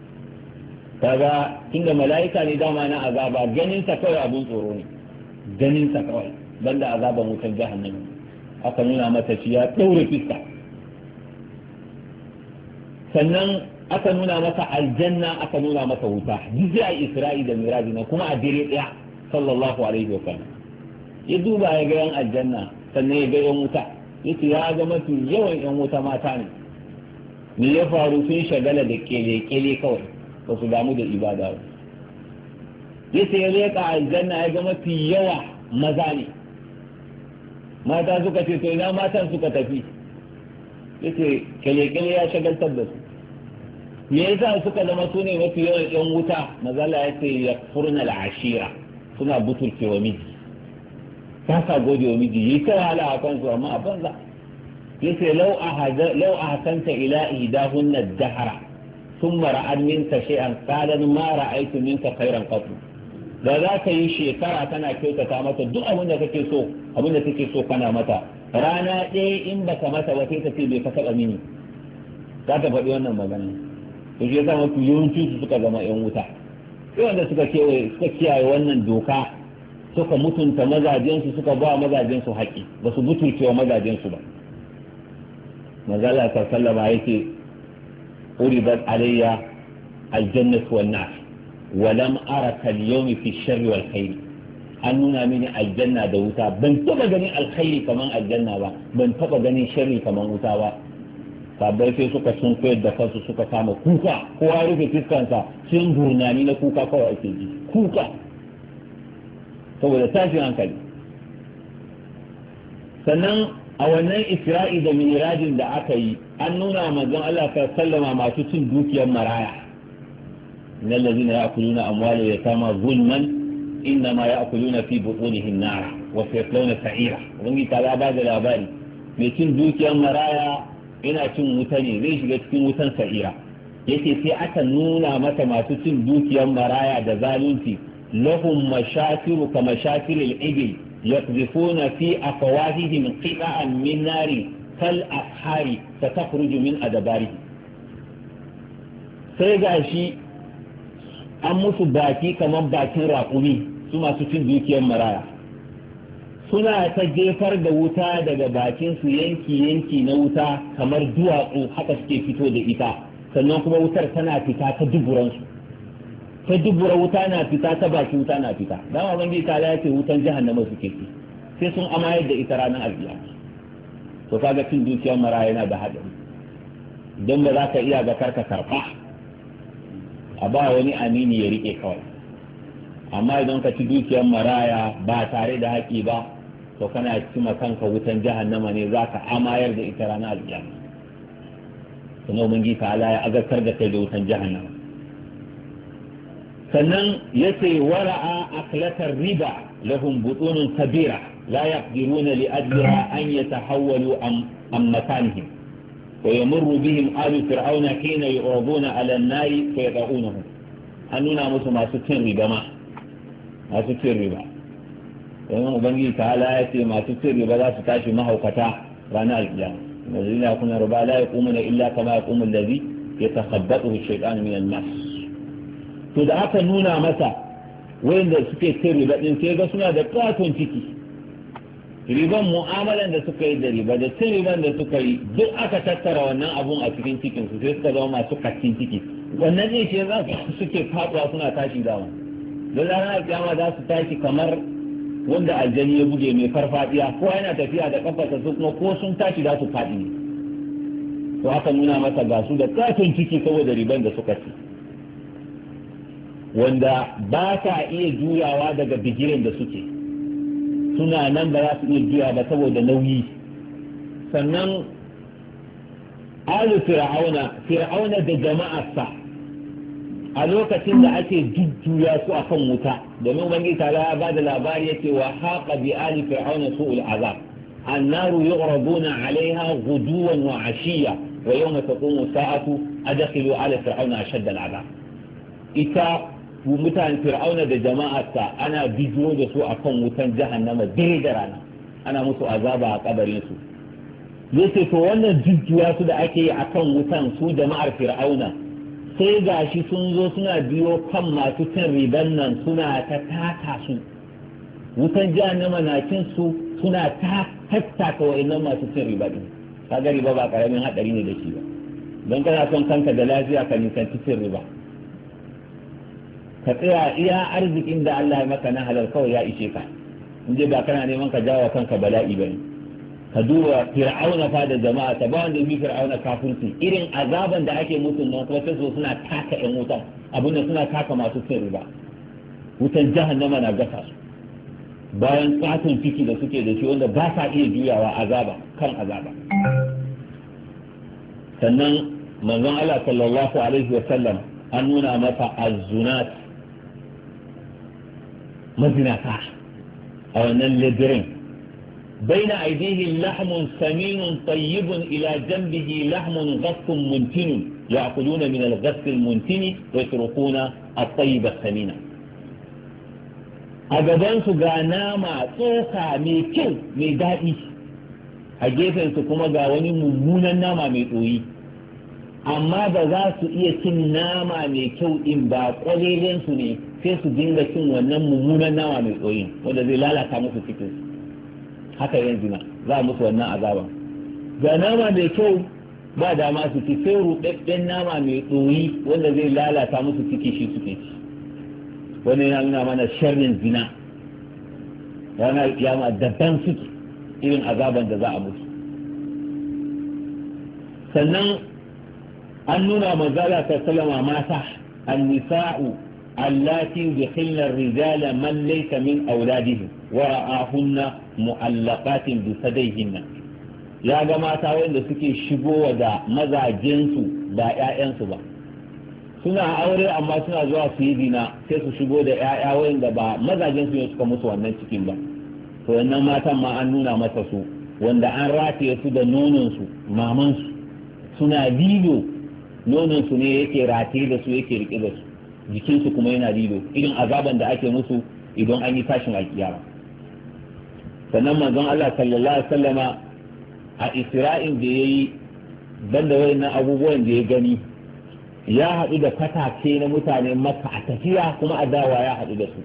kaga tunda mala'ika ne dama na azaba, ganin sa kawai abun tsoro ne, ganin sa kawai banda azaban wutar jahannami. aka nuna mata shi ya daure fiska. sannan aka nuna masa aljanna aka nuna masa wuta duk sai a isra'i da miraji na kuma a dire daya sallallahu alaihi wa sallam ya duba ya ga yan aljanna sannan ya ga yan wuta yace ya ga mafi yawan yan wuta mata ne me ya faru sun shagala da kele kawai ba su damu da ibada ba yace ya leka aljanna ya ga mafi yawa maza ne mata suka ce to ina matan suka tafi yace kele ya shagaltar da su me yasa suka zama su ne mafi yawan yan wuta mazala yace ya furna al'ashira suna butulcewa miji ta sa gode wa miji yi ta wahala a kansu amma a banza yace lau ahsanta ila idahunna dahara thumma ra'ad minka shay'an qalan ma ra'aytu minka khairan qat da za ka yi shekara tana kyautata mata duk abin da kake so abin da take so kana mata rana ɗaya in baka mata ba sai ta ce bai ka taɓa mini za ta faɗi wannan magana to shi yasa mafi yawanci su suka zama yan wuta sai wanda suka kiyaye wannan doka suka mutunta mazajensu suka ba mazajensu haƙƙi ba su mutunce wa mazajensu ba mazala ta sallama yake uribat alayya aljannatu wan nar wa lam araka al-yawma fi sharri wal khair an nuna mini aljanna da wuta ban taba ganin alkhairi kaman aljanna ba ban taba ganin sharri kaman wuta ba sabai sai suka sun koyar da kansu suka kama kuka kowa rufe fiskansa sun gurnani na kuka kawai ake ji kuka saboda tashin hankali sannan a wannan isra'i da mirajin da aka yi an nuna manzon Allah ka sallama masu cin dukiyar maraya innal ladina ya'kuluna amwala yatama zulman innama ya'kuluna fi butunihim nara wa sayaslawna sa'ira wani ta ba da labari mai cin dukiyar maraya ina cin wuta ne zai shiga cikin wutan sa'ira yake sai aka nuna mata masu cin dukiyar maraya da zalunci lahum mashakiru ka mashakiril ibil yaqdifuna fi afwahihim qita'an min nari kal ashari tatakhruju min adabarihi sai gashi an musu baki kamar bakin raƙumi su masu cin dukiyar maraya suna ta jefar da wuta daga bakin su yanki na wuta kamar duwatsu haka suke fito da ita sannan kuma wutar tana fita ta duburansu ta dubura wuta na fita ta baki wuta na fita dama bangi ta ya ce wutan jahannama suke ci sai sun amayar da ita ranar alkiyama to kaga cin dukiyar maraya yana da haɗari don ba za ka iya ga karka karɓa a ba wani amini ya rike kawai amma idan ka ci dukiyar maraya ba tare da haƙi ba to kana cima kanka wutan jahannama ne za ka amayar da ita ranar alkiyama sannan bangi ta ya azartar da kai da wutan jahannama sannan ya ce wara'a aklatar riba lahum butunun kabira la yaqdiruna li ajliha an yatahawwalu am makanihim wa yamurru bihim alu fir'auna hina yu'raduna 'ala an-nari fa yad'unahu an nuna musu masu cin riba masu cin riba domin ubangiji ta'ala ya ce masu cin riba za su tashi mahaukata ranar alkiyama الذين يأكلون الربا لا يقومون إلا كما يقوم الذي يتخبطه الشيطان من المس to da aka nuna masa wanda suke cin riba din sai ga suna da katon ciki riban mu'amalan da suka yi da riba da cin riban da suka yi duk aka tattara wannan abun a cikin cikin su sai suka zama masu kacin ciki wannan ne shi za su suke faduwa suna tashi dama don ranar kiyama za su tashi kamar wanda aljani ya buge mai farfadiya ko yana tafiya da kafarsa su kuma ko sun tashi za su faɗi ne to aka nuna masa ga su da katon ciki saboda riban da suka ci wanda ba ta iya juyawa daga bigiren da suke suna nan ba za su iya juya ba saboda nauyi sannan alu fir'auna da jama'arsa a lokacin da ake jujjuya su akan wuta domin ubangiji ta ya ba da labari yace wa haqa bi ali fir'auna su'ul azab annaru yu'raduna 'alayha ghuduwan wa 'ashiyya wa yawma taqumu sa'atu adkhilu 'ala fir'auna ashadda al'azab ita mutanen fir'auna da jama'arsa ana bijiro da su akan wutan jahannama dare da rana ana musu azaba a kabarin su yace to wannan jujjuya su da ake yi akan wutan su jama'ar fir'auna sai gashi sun zo suna biyo kan masu cin riban nan suna ta taka su wutan jahannama na cin su suna ta tattaka wa'annan masu cin riba din kaga riba ba karamin hadari ne da shi ba don kana son kanka da lafiya ka nisanci cin riba, ka tsaya iya arzikin da Allah ya maka na halal kawai ya ishe ka, in ba kana neman ka jawo kanka bala'i bane. Ka duba fir'auna fa da jama'a ta ba wanda bi fir'auna kafirci, irin azaban da ake musu nan kuma sai suna taka ƴan wutan, abin da suna taka masu cin riba, wutan jahannama na gasa su bayan katon ciki da suke da shi wanda ba sa iya juyawa azaba kan azaba. Sannan manzon Allah sallallahu alaihi wa sallam an nuna masa azzunat, mazinata a wannan ledirin. بين أيديه لحم سمين طيب إلى جنبه لحم غث منتن يأكلون من الغث المنتن ويتركون الطيب السمين. أجدان سجانا ما توكا ميكو ميدائي أجيفن سكما جاوني ممونا ناما ميتوي amma ba za su iya cin nama mai kyau in ba kwalelen su ne sai su dinga cin wannan mummunan nama mai tsoyi wanda zai lalata musu cikin su. Haka yanzu na za a musu wannan azaba. Ga nama mai kyau ba dama su ci, sai ruɗaɗɗen nama mai tsoyi wanda zai lalata musu ciki shi suke ci. Wani yana nuna mana sharrin zina, ranar kiyama daban suke irin azaban da za a musu. Sannan an nuna manzala ta salama mata annisa'u allati yukhilna ar-rijala man laysa min awladihim wa ra'ahunna mu'allaqatin bi sadayhinna, ya ga mata wanda suke shigowa da mazajensu ba ƴaƴansu ba, suna aure amma suna zuwa su yi zina sai su shigo da ƴaƴa wanda ba mazajensu ne suka musu wannan cikin ba. To wannan matan ma an nuna masa su wanda an rataye su da nononsu mamansu suna lilo, nononsu ne yake rataye da su yake rike da su, jikinsu kuma yana lilo, irin azaban da ake musu idan an yi tashin alkiyama. Sannan manzon Allah sallallahu alaihi wasallama a Isra'in da yayi banda wayannan abubuwan da ya gani, ya haɗu da fatake na mutane Makka a tafiya kuma a dawa ya haɗu da su,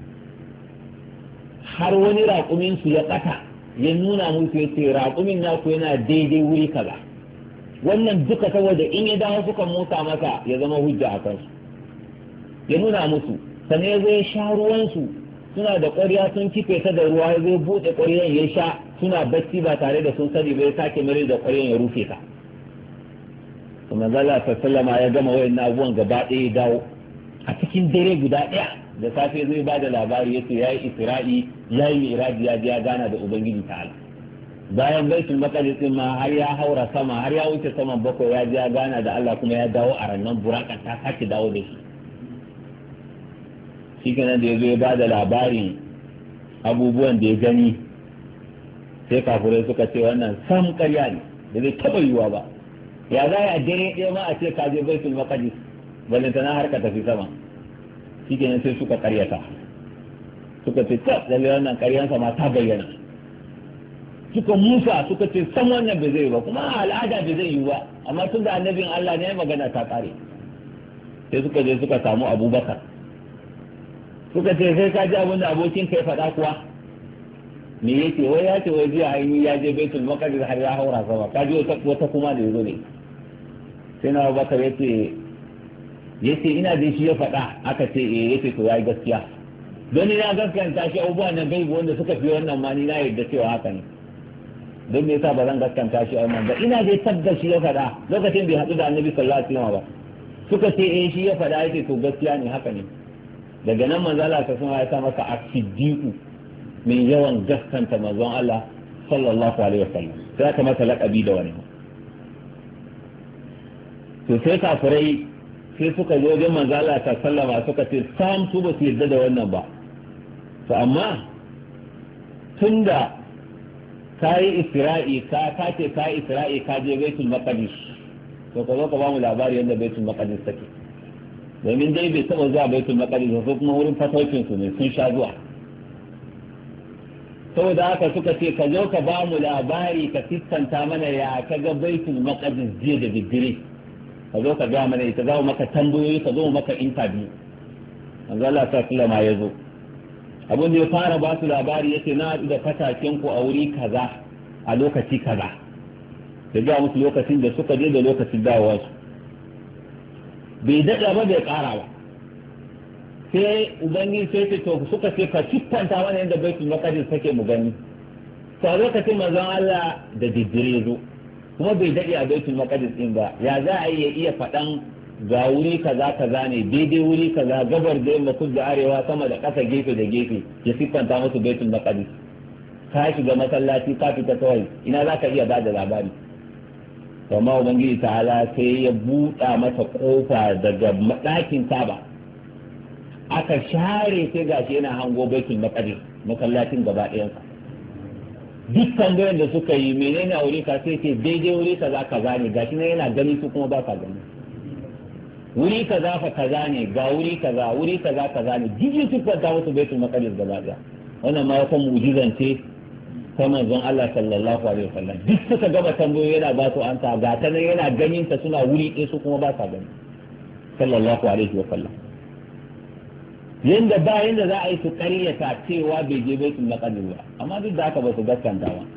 har wani raƙumin su ya ɓata ya nuna musu ya ce raƙumin naku yana daidai wuri kaza. Wannan duka saboda in ya dawo suka motsa masa ya zama hujja a kansu, ya nuna musu. Sannan ya zo ya sha ruwansu, suna da ƙwarya sun kife ta da ruwa, ya zo buɗe ƙwaryan ya sha, suna bacci ba tare da sun sani ba, ya sake mare da ƙwaryan ya rufe ta. Kuma zalla sallama ya gama wayannan abubuwan gaba ɗaya ya dawo a cikin dare guda ɗaya, da safe zai ba da labari ya ce ya yi isra'i ya yi mi'raji, ya je ya gana da ubangiji ta'ala. Bayan baitul maqdis ma har ya haura sama, har ya wuce saman bakwai, ya je ya gana da Allah kuma ya dawo a rannan burakan ta sake dawo da shi. Shi kenan da ya zo ya ba da labarin abubuwan da ya gani, sai kafurai suka ce wannan sam ƙarya ne, da zai taɓa yiwuwa ba. Ya za a dare ɗaya ma a ce ka je baitul maqdis, balantana har ka tafi sama. Shi kenan sai suka ƙaryata, suka ce tab lalle wannan ƙaryansa ma ta bayyana. Suka musa suka ce san wannan bai zai ba, kuma al'ada bai zai yi ba, amma tun da annabin Allah ne magana ta ƙare. Sai suka je suka samu Abubakar, suka ce sai ka ji abin da abokin ka ya faɗa kuwa. Me yake wai ya ce wai jiya ainihi ya je baitul maqdis har ya haura sama, ka ji wata kuma da yazo ne. Sai na Abubakar yace ina da shi ya faɗa, aka ce yace to yayi gaskiya, don ni na gaskanta shi abubuwa na gaibu wanda suka fi wannan ma ni na yarda cewa haka ne. Don me yasa ba zan gaskanta shi a wannan ba, ina dai tabbata shi ya faɗa lokacin bai haɗu da annabi sallallahu alaihi wasallam ba. Suka ce shi ya faɗa, yace to gaskiya ne, haka ne. Daga nan manzo Allah ta sama ya sa masa as-siddiqu, mai yawan gaskanta manzon Allah sallallahu alaihi wasallam, sai aka masa laƙabi da wani. To sai kafirai sai suka zo wajen manzo Allah ta sallama suka ce sam su ba su yarda da wannan ba. To amma tunda ka yi isra'i ka ce ka yi isra'i ka je baitul maqdis, to ka zo ka ba mu labari yadda baitul maqdis take, domin dai bai taba zuwa baitul maqdis ba, kuma wurin fataucin su ne sun sha zuwa. Saboda haka suka ce ka zo ka ba mu labari, ka fiskanta mana ya ka ga baitul maqdis jiya da bibbire, ka zo ka ga mana ita, za mu maka tambayoyi, ka zo mu maka interview. manzo Allah sallallahu alaihi ya zo, abin da ya fara ba su labari yace na haɗu da fataken ku a wuri kaza a lokaci kaza, da ga musu lokacin da suka je da lokacin dawowa su. bai daɗa ba bai ƙara ba. Sai ubangiji sai ce to suka ce ka siffanta mana yadda baitul maqdis take mu gani. To a lokacin manzon Allah da diddire zo kuma bai daɗe a baitul maqdis din ba, ya za a iya faɗan ga wuri kaza kaza ne daidai wuri kaza gabar da yamma kudu da arewa sama da ƙasa gefe da gefe ya siffanta musu baitul maqdis. Ka shiga masallaci ka fita kawai ina za ka iya ba da labari. amma ubangiji ta'ala sai ya buɗa masa ƙofa daga ɗakin Ka'aba aka share sai gashi yana hango baitul maqdis masallacin gaba ɗayansa. duk tambayoyin da suka yi menene a wuri ka sai ce daidai wuri kaza kaza ne gashi nan yana gani su kuma ba ka gani. wuri kaza fa kaza ne ga wuri kaza kaza ne jiji tuffanta musu baitul maqdis gaba ɗaya. wannan ma wata mu'jizance ta manzon Allah sallallahu alaihi wasallam. duk suka gaba tambayoyi yana ba su anta ga ta nan yana ganin ta suna wuri ɗaya su kuma ba sa gani sallallahu alaihi wasallam. yanda ba yanda za a yi su ƙaryata cewa bai je baitul maqdis ba amma duk da haka ba su gaskanta ba.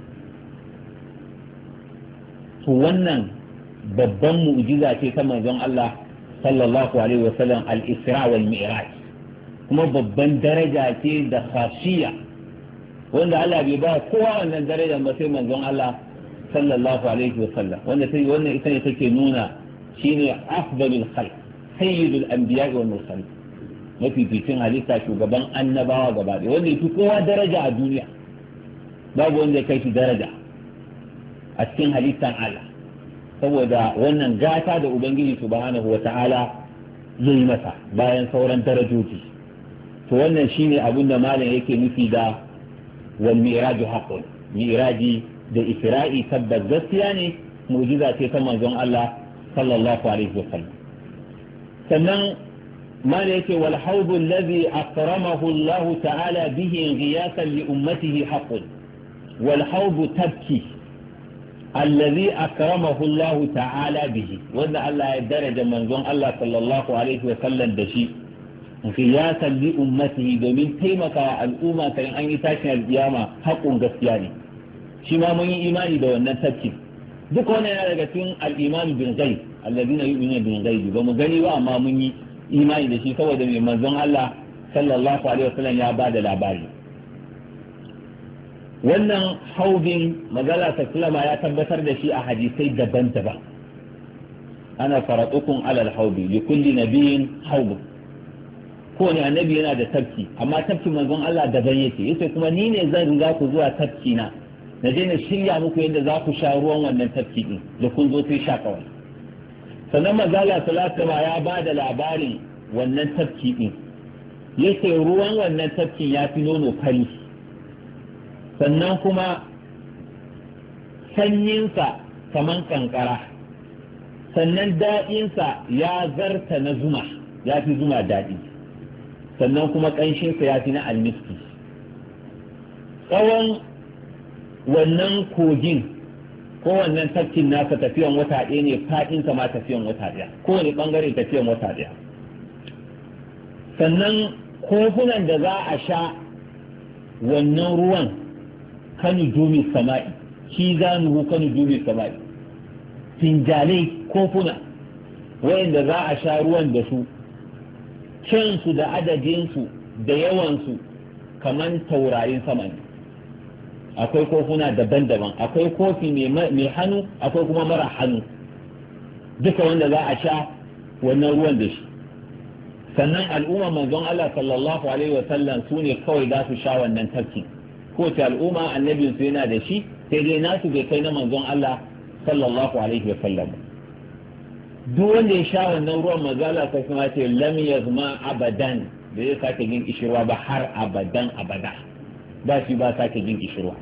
to wannan babban mu'jiza ce ta manzon Allah sallallahu alaihi wasallam al-isra wal mi'raj kuma babban daraja ce da khashiya wanda Allah bai ba kowa wannan darajar ba sai manzon Allah sallallahu alaihi wasallam wanda sai wannan ita ne take nuna shine afdalul khalq sayyidul anbiya wal mursalin mafificin halitta shugaban annabawa gaba ɗaya wanda yafi kowa daraja a duniya babu wanda ya kai shi daraja a cikin halittan Allah saboda wannan gata da ubangiji subhanahu wata'ala zai yi masa bayan sauran darajoji. to wannan shine abin da malam yake nufi da wal mi'raju haqqun. mi'raji da isra'i tabbas gaskiya ne mu'jiza ce ta manzon Allah sallallahu alaihi wasallam. sannan malam yake wal hawdu alladhi akramahu Allah ta'ala bihi ghiyasan li ummatihi haqqun. wal hawdu tabki alladhi akramahu Allah ta'ala bihi wanda Allah ya daraja manzon Allah sallallahu alaihi wasallam da shi qiyasan li ummatihi domin taimakawa al'umma kan an yi tashin alkiyama haƙun gaskiya ne shi ma mun yi imani da wannan tafki duk wannan yana daga cikin al-iman bil ghaib alladhina yu'minuna bil ghaib ba mu gani ba amma mun yi imani da shi saboda mai manzon Allah sallallahu alaihi wasallam ya bada labari. wannan haudin magana sallama ya tabbatar da shi a hadisai daban-daban. ana faratukum alal haudi li kulli nabiyyin haud kowane annabi yana da tafki amma tafki manzon Allah daban yake yace kuma ni ne zan riga ku zuwa tafki na je na shirya muku yadda za ku sha ruwan wannan tafki din da kun zo sai sha kawai. sannan manzala sallallahu ya ba da labarin wannan tafki din yace ruwan wannan tafkin ya fi nono fari sannan kuma sanyinsa kaman kankara sannan daɗinsa ya zarta na zuma ya fi zuma daɗi sannan kuma ƙanshinsa ya fi na almiski. tsawon wannan kogin ko wannan tafkin nasa tafiyan wata ɗaya ne faɗinsa ma tafiyan wata ɗaya kowane ɓangare tafiyan wata ɗaya. sannan kofunan da za a sha wannan ruwan kanu jumi sama'i shi za nuhu kanu jumi sama'i finjalai kofuna wayanda za a sha ruwan da su kyansu da adadinsu da yawansu kamar taurarin sama ne. akwai kofuna daban-daban akwai kofi mai hannu akwai kuma mara hannu duka wanda za a sha wannan ruwan da shi. sannan al'umma manzon Allah sallallahu alaihi wasallam su ne kawai za su sha wannan tafki kowace al'umma annabinsu yana da shi sai dai nasu bai kai na manzon Allah sallallahu alaihi wasallam. duk wanda ya sha wannan ruwan mazala sai kuma ce lam yazma abadan da zai sake jin kishirwa ba har abadan abada ba shi ba sake jin kishirwa.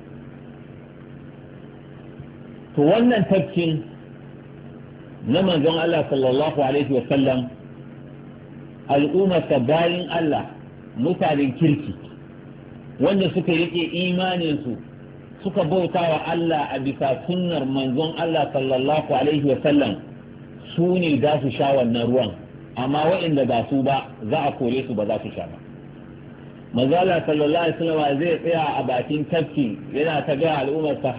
to wannan tafkin na manzon Allah sallallahu alaihi wa sallam al'ummar bayin Allah mutanen kirki wanda suka rike imanin su suka bauta wa Allah a bisa sunnar manzon Allah sallallahu alaihi wa sallam su ne za su sha wannan ruwan amma waɗanda ba su ba za a kore su ba za su sha ba. manzala sallallahu alaihi wasallam zai tsaya a bakin tafki yana ta ga al'ummar sa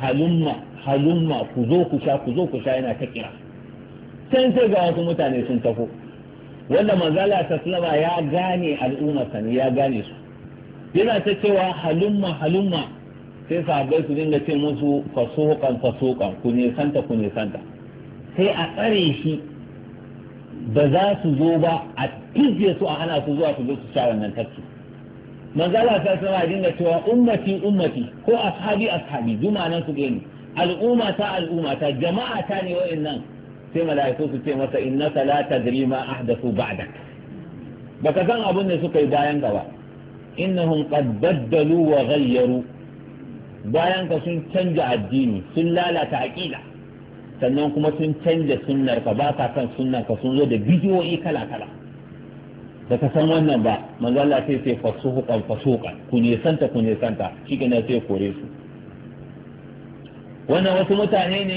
halumma ku zo ku sha yana ta kira sai ga wasu mutane sun tafi wanda manzala ta sallama ya gane al'umma sani ya gane su yana ta cewa halumma halumma sai sahabbai su dinga ce musu fasuqan fasuqan ku ne santa sai a tsare shi ba za su zo ba a tije su a hana su zuwa su zo su sha wannan tafki manzala ta sallama dinga cewa ummati ummati ko ashabi jumanan su ne al'umma ta jama'a ta ne wa'annan sai mala'iku su ce masa innaka la tadri ma ahdathu ba'dak baka san abin da suka yi bayan ka ba innahum qad baddalu wa ghayyaru bayan ka sun canja addini sun lalata aqida sannan kuma sun canja sunnar ka ba ka kan sunnar ka sun zo da bidiyoyi kala kala baka san wannan ba manzo Allah sai sai fasuqan ku ne santa shikenan sai kore su wannan wasu mutane ne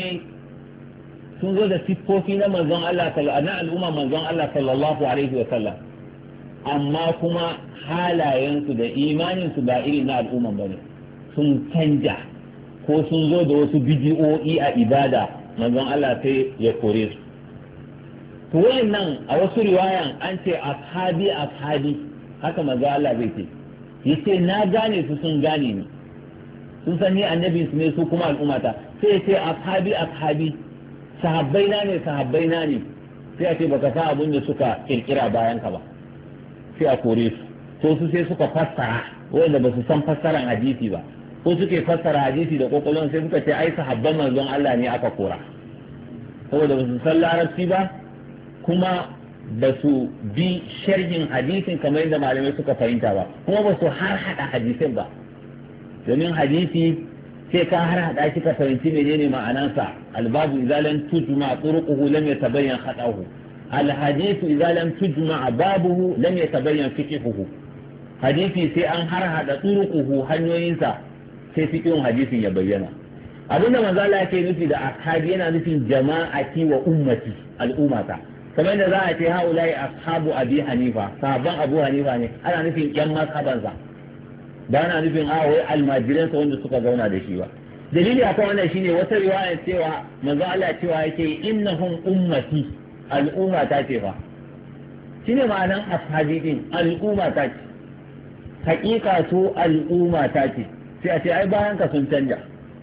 sun zo da siffofi na manzon Allah na al'umma manzon Allah sallallahu alaihi wa sallam amma kuma halayensu da imaninsu ba irin na al'umman bane sun canja ko sun zo da wasu bidiyo'i a ibada manzon Allah sai ya kore su to wayannan a wasu riwayan an ce ashabi haka manzon Allah bai ce yace na gane su sun gane ni sun san ni annabi su ne su kuma al'ummata sai ya ce ashabi sahabbai na ne sai a ce baka sa abin da suka kirkira bayan ka ba sai a kore su ko su sai suka fassara wanda ba su san fassaran hadisi ba ko suke fassara hadisi da kokolon sai suka ce ai sahabban manzon Allah ne aka kora saboda ba su san larabci ba kuma ba su bi sharhin hadisin kamar yadda malamai suka fahimta ba kuma ba su har hada hadisin ba domin hadisi sai ka har hada shi ka fahimci menene ma'anansa albabu idza lam tujma turuquhu lam yatabayyan khatahu alhadithu idza lam tujma babuhu lam yatabayyan fiqhuhu hadisi sai an har hada turuquhu hanyoyinsa sai fiqhun hadisin ya bayyana abinda manzo Allah yake nufi da ashabi yana nufin jama'ati wa ummati al'ummata kamar yadda za a ce haulai ashabu abi hanifa sahabban abu hanifa ne ana nufin yan mazhabansa ba na nufin wai almajiransa wanda suka zauna da shi ba dalili akan wannan shine wata riwaya cewa manzo Allah cewa yake innahum ummati al'umma ta ce fa shine ma'anan ashabi din al'umma ta ce hakika su al'umma ta ce sai a ce ai bayan ka sun canja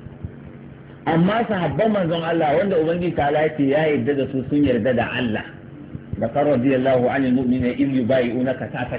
amma sahabban manzon Allah wanda ubangiji ta ce ya yarda da su sun yarda da Allah da qad radiyallahu anil mu'minina idh yubayyi'unaka tahta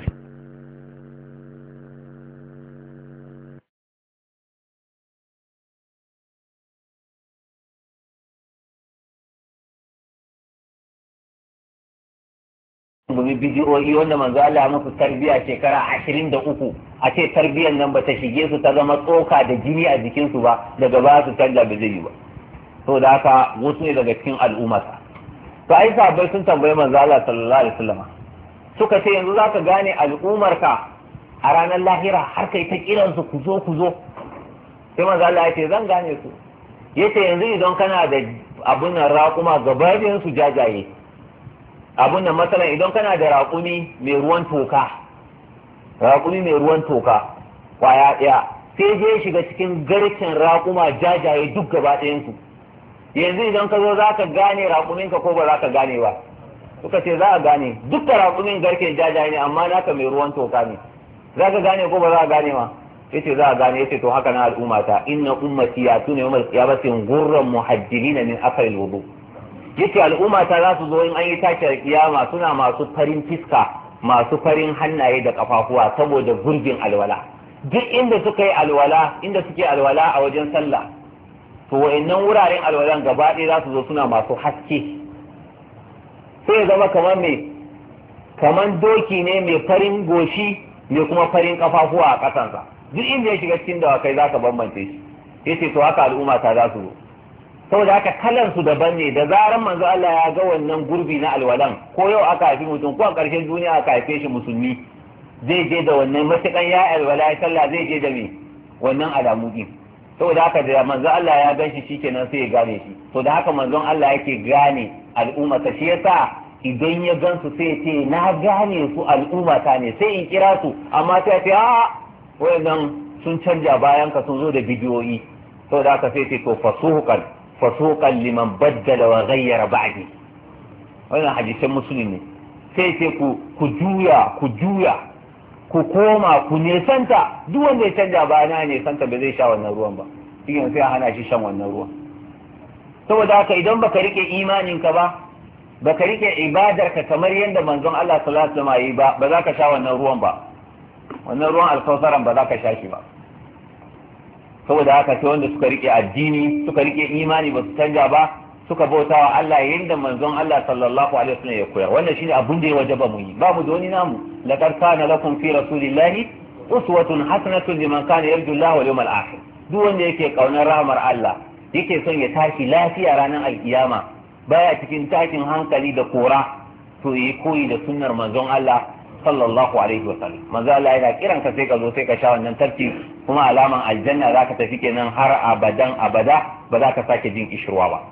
domin bidiyoyi wanda manzo Allah musu tarbiya shekara 23 a ce tarbiyyar nan bata shige su ta zama tsoka da jini a jikin su ba daga ba su canja ba zai yi ba to da haka wasu ne daga cikin al'ummarsa to ai sahabbai sun tambaye manzo Allah sallallahu alaihi wasallam suka ce yanzu zaka gane al'ummarka a ranar lahira har kai ta kiran su ku zo sai manzo Allah ya ce zan gane su yace yanzu idan kana da abun nan raƙuma gabaɗayan su jajaye abun nan masalan idan kana da raƙumi mai ruwan toka kwaya ɗaya sai je shiga cikin garken raƙuma jajaye duk gaba ɗayansu yanzu idan ka zo za ka gane raƙuminka ko ba za ka gane ba suka ce za a gane duk da raƙumin garken jajaye ne amma naka mai ruwan toka ne za ka gane ko ba za a gane ma yace za a gane yace to haka na al'ummata inna ummati yatuna yawmal qiyamati ghurran muhajjilina min athari al-wudu yace al'ummata za su zo in an yi tashi kiyama suna masu farin fiska masu farin hannaye da kafafuwa saboda gurbin alwala duk inda suka yi alwala inda suke alwala a wajen sallah to wayannan wuraren alwalan gaba ɗaya za su zo suna masu haske sai ya zama kamar doki ne mai farin goshi mai kuma farin kafafuwa a ƙasansa duk inda ya shiga cikin dawakai za ka bambance shi yace to haka al'ummata za su zo saboda haka kalan su daban ne da zaran manzo Allah ya ga wannan gurbi na alwalan ko yau aka haifi mutum ko a ƙarshen duniya aka haife shi musulmi zai je da wannan matukan ya alwala ya sallah zai je da me wannan alamu din saboda haka da manzo Allah ya gan shi shikenan sai ya gane shi to da haka manzon Allah yake gane al'ummata shi yasa idan ya gan su sai ya ce na gane su al'ummata ne sai in kira su amma sai ya ce a wayannan sun canja bayan ka sun zo da bidiyoyi saboda haka sai ya ce to fasuqan liman baddala wa ghayyara ba'di wannan hadisin muslim ne sai ce ku juya ku koma ku nesanta, duk wanda ya canja bayana nesanta ba zai sha wannan ruwan ba, cikin sai hana shi shan wannan ruwan. Saboda haka idan baka rike imaninka ba, baka rike ibadarka kamar yadda manzon Allah sallallahu alaihi wasallam yi ba za ka sha wannan ruwan ba, wannan ruwan alkausaran ba za ka sha shi ba. Saboda haka sai wanda suka rike addini, suka rike imani, ba su canja ba, suka bauta wa Allah yadda manzon Allah sallallahu alaihi wasallam ya koyar. Wannan shine abin da ya wajaba mu yi, ba mu da wani namu. laqad kana lakum fi rasulillahi uswatun hasanatun liman kana yarju Allah wal yawmal akhir. Duk wanda yake kaunar rahmar Allah, yake son ya tashi lafiya ranar alkiyama, baya cikin tashin hankali da kora, to yi koyi da sunnar manzon Allah sallallahu alaihi wasallam. Manzo Allah yana kiran ka sai ka zo sai ka sha wannan tarti, kuma alaman aljanna zaka tafi kenan har abadan abada, ba za ka sake jin kishirwa ba.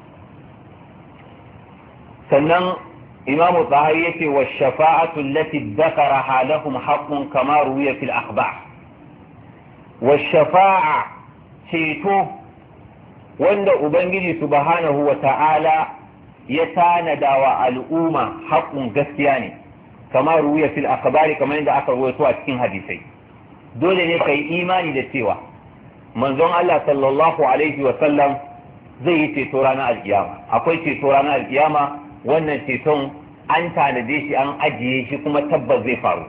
Sannan Imam Tahawi yace wa shafa'atu allati dhakaraha lahum haqqun kama ruwiya fil akhbar. Wa shafa'a ceto wanda ubangiji subhanahu wa ta'ala ya tanada wa al'umma haqqun gaskiya ne, kama ruwiya fil akhbari, kamar yadda aka rawaito a cikin hadisai. Dole ne kai imani da cewa manzon Allah sallallahu alaihi wa sallam zai yi ceto ranar alkiyama. Akwai ceto ranar alkiyama, wannan ceton an tanade shi, an ajiye shi, kuma tabbas zai faru.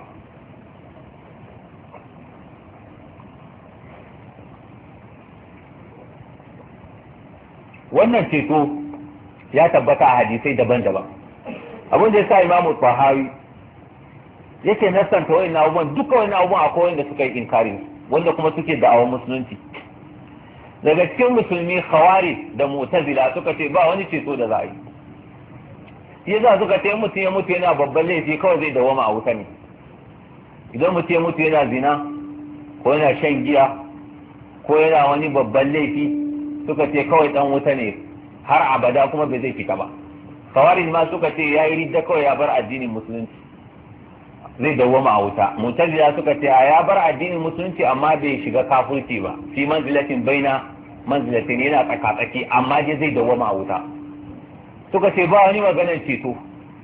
Wannan ceto ya tabbata a hadisai daban-daban. Abin da ya sa Imamu Tahawi yake nasanta wa'in abubuwan, duka wa'in abubuwan akwai wanda suka yi inkari, wanda kuma suke da'awar musulunci. Daga cikin musulmi Khawarij da Mu'tazila suka ce ba wani ceto da za a yi. Yasa suka ce mutum ya mutu yana babban laifi kawai zai dawama a wuta ne. Idan mutum ya mutu yana zina ko yana shan giya ko yana wani babban laifi, suka ce kawai dan wuta ne har abada, kuma bai zai fita ba. Khawarij ma suka ce ya yi ridda, kawai ya bar addinin musulunci, zai dawwama a wuta. Mu'tazila suka ce ya bar addinin musulunci amma bai shiga kafirci ba, fi manzilatin baina manzilatin, yana tsakatsaki, amma dai zai dawwama a wuta. Suka ce ba wani maganar ceto.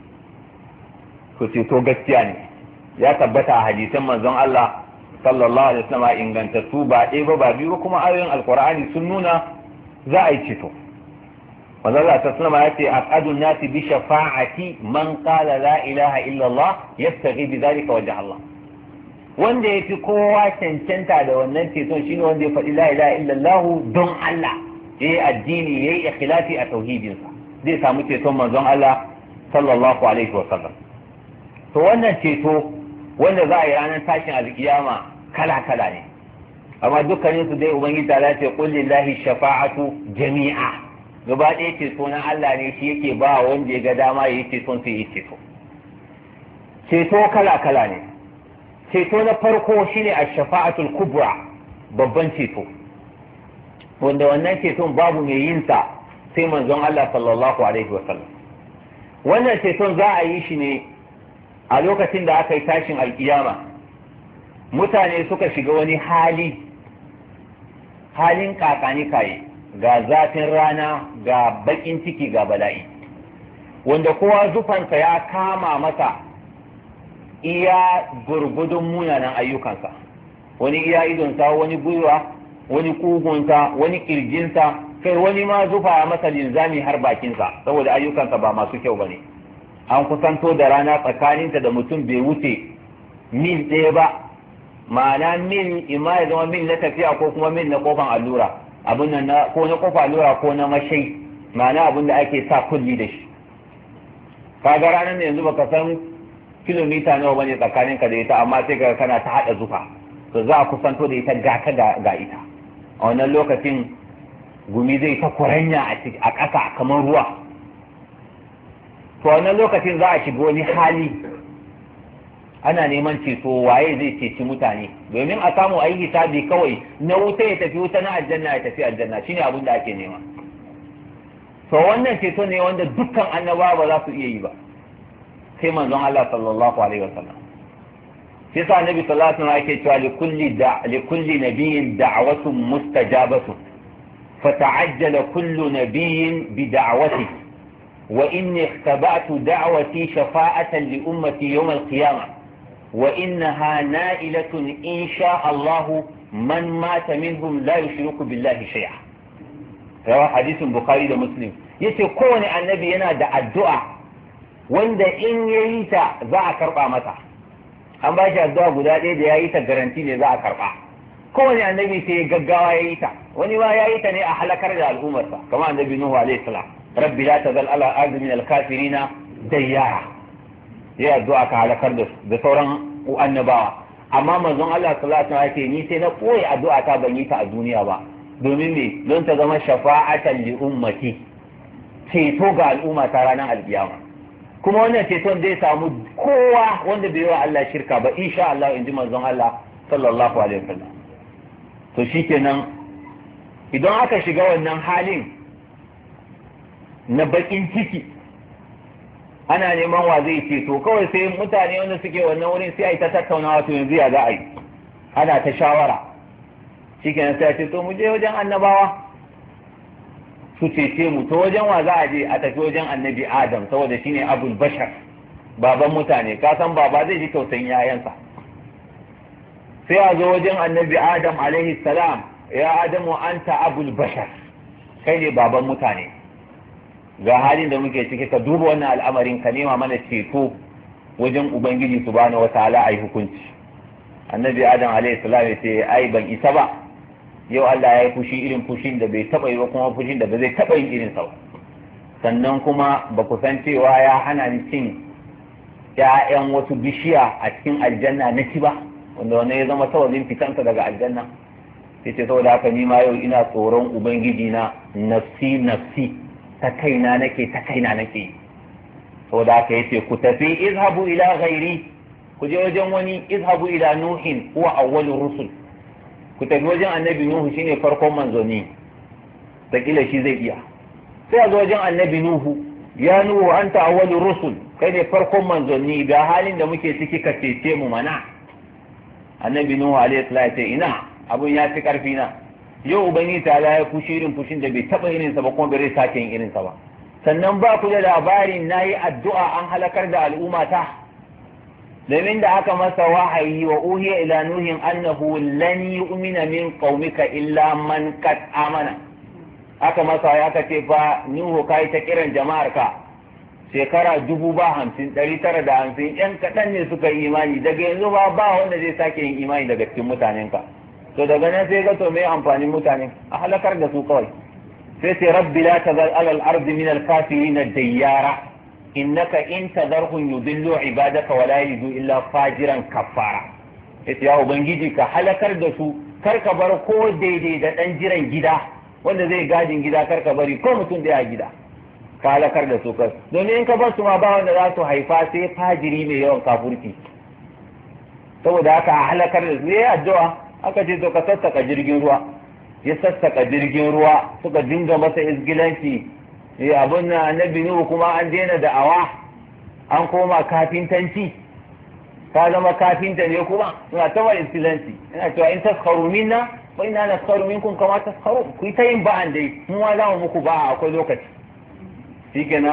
To ceto gaskiya ne, ya tabbata a hadisan manzon Allah sallallahu alaihi wasallam ingantattu, ba ɗaya ba biyu, kuma ayoyin alqur'ani sun nuna za a yi ceto. manzon Allah sallallahu alaihi wasallam ya ce aqadun nasi bi shafa'ati man qala la ilaha illa Allah yastaghi bi dhalika wajh Allah. Wanda yafi kowa cancanta da wannan ceton shine wanda ya faɗi la ilaha illa Allah don Allah, yayi addini, yayi ikhlasi a tauhidinsa, zai samu ceton manzon Allah sallallahu alaihi wasallam. To wannan ceto wanda za a yi ranar tashin alkiyama kala-kala ne, amma dukkanin su dai ubangiji ta ce qul lillahi shafa'atu jami'a, gaba ɗaya ceto na Allah ne, shi yake ba wanda ya ga dama ya yi ceton sai yi ceto. Ceto kala-kala ne. Ceto na farko shine ash-shafa'atul kubra, babban ceto, wanda wannan ceton babu mai yin sa sai manzon Allah sallallahu alaihi wasallam. Wannan ceton za a yi shi ne a lokacin da aka yi tashin alkiyama, mutane suka shiga wani halin kakani kaye, ga zafin rana, ga bakin ciki, ga bala'i, wanda kowa zufansa ya kama masa iya gurgudun munanan ayyukansa, wani iya idonsa, wani gwiwa, wani kugunsa, wani kirjinsa, kai wani ma zufa ya masa linzami har bakinsa, saboda ayyukansa ba masu kyau bane. An kusanto da rana tsakaninta da mutum bai wuce mil ɗaya ba, ma'ana mil ima ya zama mil na tafiya ko kuma mil na kofan allura, abin nan ko na kofa allura ko na mashai, ma'ana abin da ake sa kulli da shi. Kaga ranar ne yanzu baka san kilomita nawa bane tsakaninka da ita, amma sai ka kana ta hada zufa, to za a kusanto da ita ga ita. A wannan lokacin gumi zai ta kuranya a ƙasa kamar ruwa. To wannan lokacin za a shiga wani hali, ana neman ceto waye zai ceci mutane, domin a samu ayi hisabi kawai, na wuta ya tafi wuta, na aljanna ya tafi aljanna, shine abin da ake nema. To wannan ceto ne wanda dukkan annabawa ba za su iya yi ba, sai manzon Allah sallallahu alaihi wasallam. Sai sa annabi sallallahu alaihi wasallam yake cewa li kulli nabiyyin da'watun mustajabatun fata'ajjala kullu nabiyyin bi da'watihi wa inni ikhtaba'tu da'wati shafa'atan li ummati yawm al-qiyamah wa innaha na'ilatun insha Allah man mata minhum la yushriku billahi shay'a. rawa hadisin bukhari da muslim. yace kowane annabi yana da addu'a wanda in yayi ta za a karba masa. an ba shi addu'a guda ɗaya da yayi ta garanti ne za a karba. kowane annabi sai gaggawa yayi ta, wani ma yayi ta ne a halakar da al'ummarsa kamar annabi nuhu alaihi salam, rabbi la tazal ala ardi min al-kafirina dayyara. ya addu'a ka halakar da sauran annabawa. amma manzon Allah sallallahu alaihi wasallam yake ni sai na koyi addu'a ta ban yi ta a duniya ba, domin me don ta zama shafa'atan li ummati, ceto ga al'umma ta ranar alkiyama. kuma wannan ceton zai samu kowa wanda bai yi wa Allah shirka ba insha Allah, inji manzon Allah sallallahu alaihi wasallam. to shikenan idan aka shiga wannan halin na bakin ciki ana neman wa zai ceto, kawai sai mutane wanda suke wannan wurin sai a yi ta tattaunawa to yanzu ya za a yi, ana ta shawara. shikenan sai a ce to mu je wajen annabawa su cece mu. to wajen wa za a je? a tafi wajen annabi Adam, saboda shine abul bashar, baban mutane. ka san baba zai ji tausayin yayansa. sai a zo wajen annabi Adam alaihi salam, ya Adamu anta abul bashar, kai ne baban mutane, ga halin da muke ciki, ka duba wannan al'amarin, ka nema mana ceto wajen ubangiji subhanahu wataala ai hukunci. annabi Adam alaihi salam ya ce ai ban isa ba, yau Allah ya yi fushi irin fushin da bai taba yi ba, kuma fushin da ba zai taba yin irin sa. sannan kuma ba ku san cewa ya hana ni cin ƴaƴan wasu bishiya a cikin aljanna na ci ba, wanda wannan ya zama sawazin fitansa daga aljanna. sai ce saboda haka ni ma yau ina tsoron ubangiji na, nafsi nafsi, ta kaina nake saboda haka yace ku tafi, izhabu ila ghairi, ku je wajen wani, izhabu ila nuhin huwa awwalur rusul, ku tafi wajen annabi nuhu shine farkon manzoni, kila shi zai iya. sai a zo wajen annabi nuhu, ya nuhu anta awwalur rusul, kai ne farkon manzoni, ga halin da muke ciki ka cece mu mana. annabi nuhu alaihi salatu ce ina, abun ya fi karfi na, yau ubangiji ta ya fushi irin fushin da bai taba irin sa ba, kuma bai sake yin irin sa ba. sannan ba ku da labarin nayi addu'a an halakar da al'umma ta, domin da aka masa wahayi wa uhiya ila nuhin annahu lan yu'mina min qaumika illa man qad amana. aka masa ya kace fa nuhu kai ta kiran jama'ar ka shekara 950 yan kadan ne suka yi imani, daga yanzu ba wanda zai sake yin imani daga cikin mutanenka. to daga nan sai ga to me amfanin mutane, a halakar da su kawai. sai sai rabbi la tazal alal ardi min al kafirin dayyara innaka in tadarhum yudillu ibadaka wa la yalidu illa fajiran kafara. yace ya ubangiji ka halakar da su, kar ka bar ko daidai da dan jiran gida wanda zai gadin gida, kar ka bari ko mutum da ya gida, ka halakar da su kai, domin in ka bar su ma ba wanda za su haifa sai fajiri mai yawan kafurci. saboda haka halakar da su. yayi addu'a, aka ce to ka sassaka jirgin ruwa. ya sassaka jirgin ruwa, suka dinga masa izgilanci. abun na annabi nuhu kuma an daina da'awa, an koma kafintanci, ka zama kafinta ne kuma suna ta wa izgilanci. ina cewa in taskharu minna wa inna naskharu minkum kama taskharu, ku yi ta yin ba'an dai, mu ma za mu muku ba'a, akwai lokaci. shikenan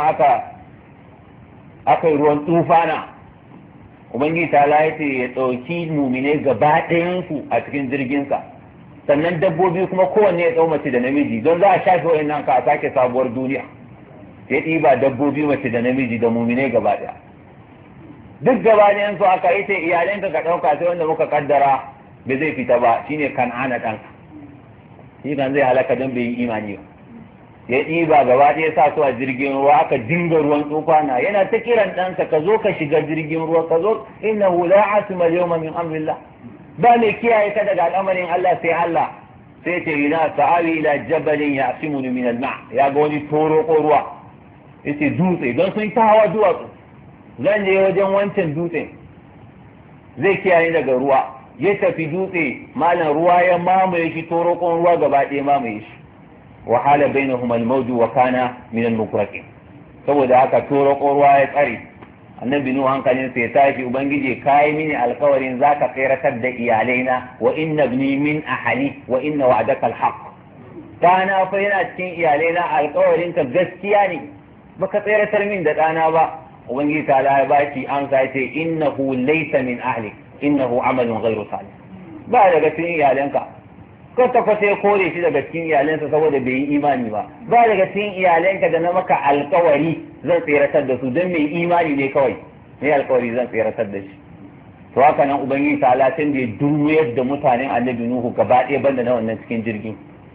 aka yi ruwan tufana. ubangiji ta ce ya ɗauki muminai gaba ɗayansu a cikin jirginsa, sannan dabbobi kuma kowanne ya ɗau mace da namiji, don za a shafe wa'annan ka a sake sabuwar duniya. ya ɗiba dabbobi mace da namiji da muminai gaba ɗaya, duk gaba ɗayan su aka yi ta iyalanka ka ɗauka, sai wanda muka kaddara bai zai fita ba shine Kan'ana ɗanka, shi kan zai halaka don bai yi imani ba. ya ɗiba gaba ɗaya sa su a jirgin ruwa, aka dinga ruwan tsufana, yana ta kiran ɗansa ka zo ka shiga jirgin ruwa, ka zo, innahu la asima al-yawma min amrillah, ba mai kiyaye ka daga al'amarin Allah sai Allah. sai ce ina sa'awi ila jabalin ya'simuni min al-ma', ya ga wani toro ko ruwa, yace dutse, don sun ta hawa duwatsu, zan je wajen wancan dutse zai kiyaye daga ruwa. ya tafi dutse, malam ruwa ya mamaye shi, toro ko ruwa gaba ɗaya mamaye shi. wahala bainahum al-mawj wa kana min al-mukraqin. saboda haka toro ko ruwa ya tsare annabi nuhu hankalin sai ya tashi, ubangiji kai mini alkawarin zaka tsiratar da iyalaina, wa inna ibni min ahli wa inna wa'daka al-haq. kana fa yana cikin iyalaina, alkawarin ka gaskiya ne, baka tseratar min da ɗana ba. ubangiji ta ya baki an sa ce innahu laysa min ahli innahu amalun ghayru salih, ba daga cikin iyalanka. ko ta kwata ya kore shi daga cikin iyalansa saboda bai yi imani ba daga cikin iyalanka da na maka alkawari zan tseratar da su don mai imani ne kawai ne alkawari zan tseratar da shi. to haka nan ubangiji ta tun da ya durmuyar da mutanen annabi nuhu gaba ɗaya banda na wannan cikin jirgin.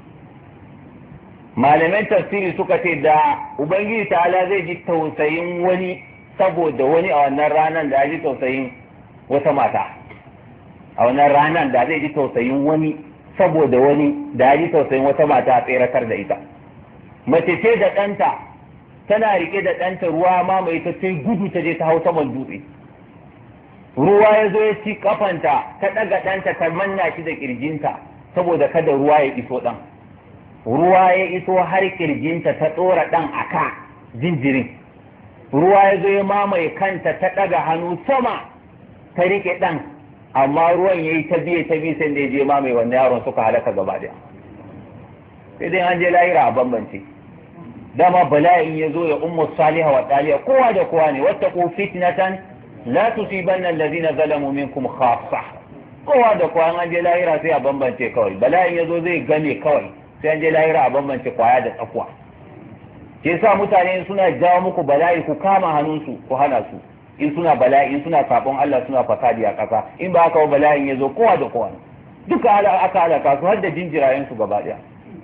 malaman tafsiri suka ce da ubangiji ta zai ji tausayin wani saboda wani a wannan ranar da ya ji tausayin wata mata, a wannan ranar da zai ji tausayin wani saboda wani da ya ji tausayin wata mata a tseratar da ita. mace ce da ɗanta tana rike da ɗanta, ruwa ma mai ta sai gudu ta je ta hau saman dutse, ruwa ya zo ya ci kafanta, ta ɗaga ɗanta ta manna shi da ƙirjinta saboda kada ruwa ya iso ɗan. ruwa ya iso har ƙirjinta ta ɗora ɗan a kan jinjirin, ruwa ya zo ya mamaye kanta, ta ɗaga hannu sama ta rike ɗan, amma ruwan ya yi ta biye sai da ya je mamaye wannan yaron suka halaka gaba ɗaya. sai dai an je lahira a bambance. dama bala'in ya zo ya ummu saliha wa ɗaliya kowa da kowa ne, wattaqu fitnatan la tusibanna allazina zalamu minkum khassa. kowa da kowa an je lahira sai a bambance kawai, bala'in ya zo zai game kawai sai an je lahira a bambance kwaya da tsakuwa. ke sa mutane suna jawo muku bala'i ku kama hannunsu ku hana su, in suna bala'i in suna sabon Allah suna fasadi a ƙasa, in ba haka bala'in ya zo kowa da kowa duka aka halaka su har da jinjirayen su gaba ɗaya.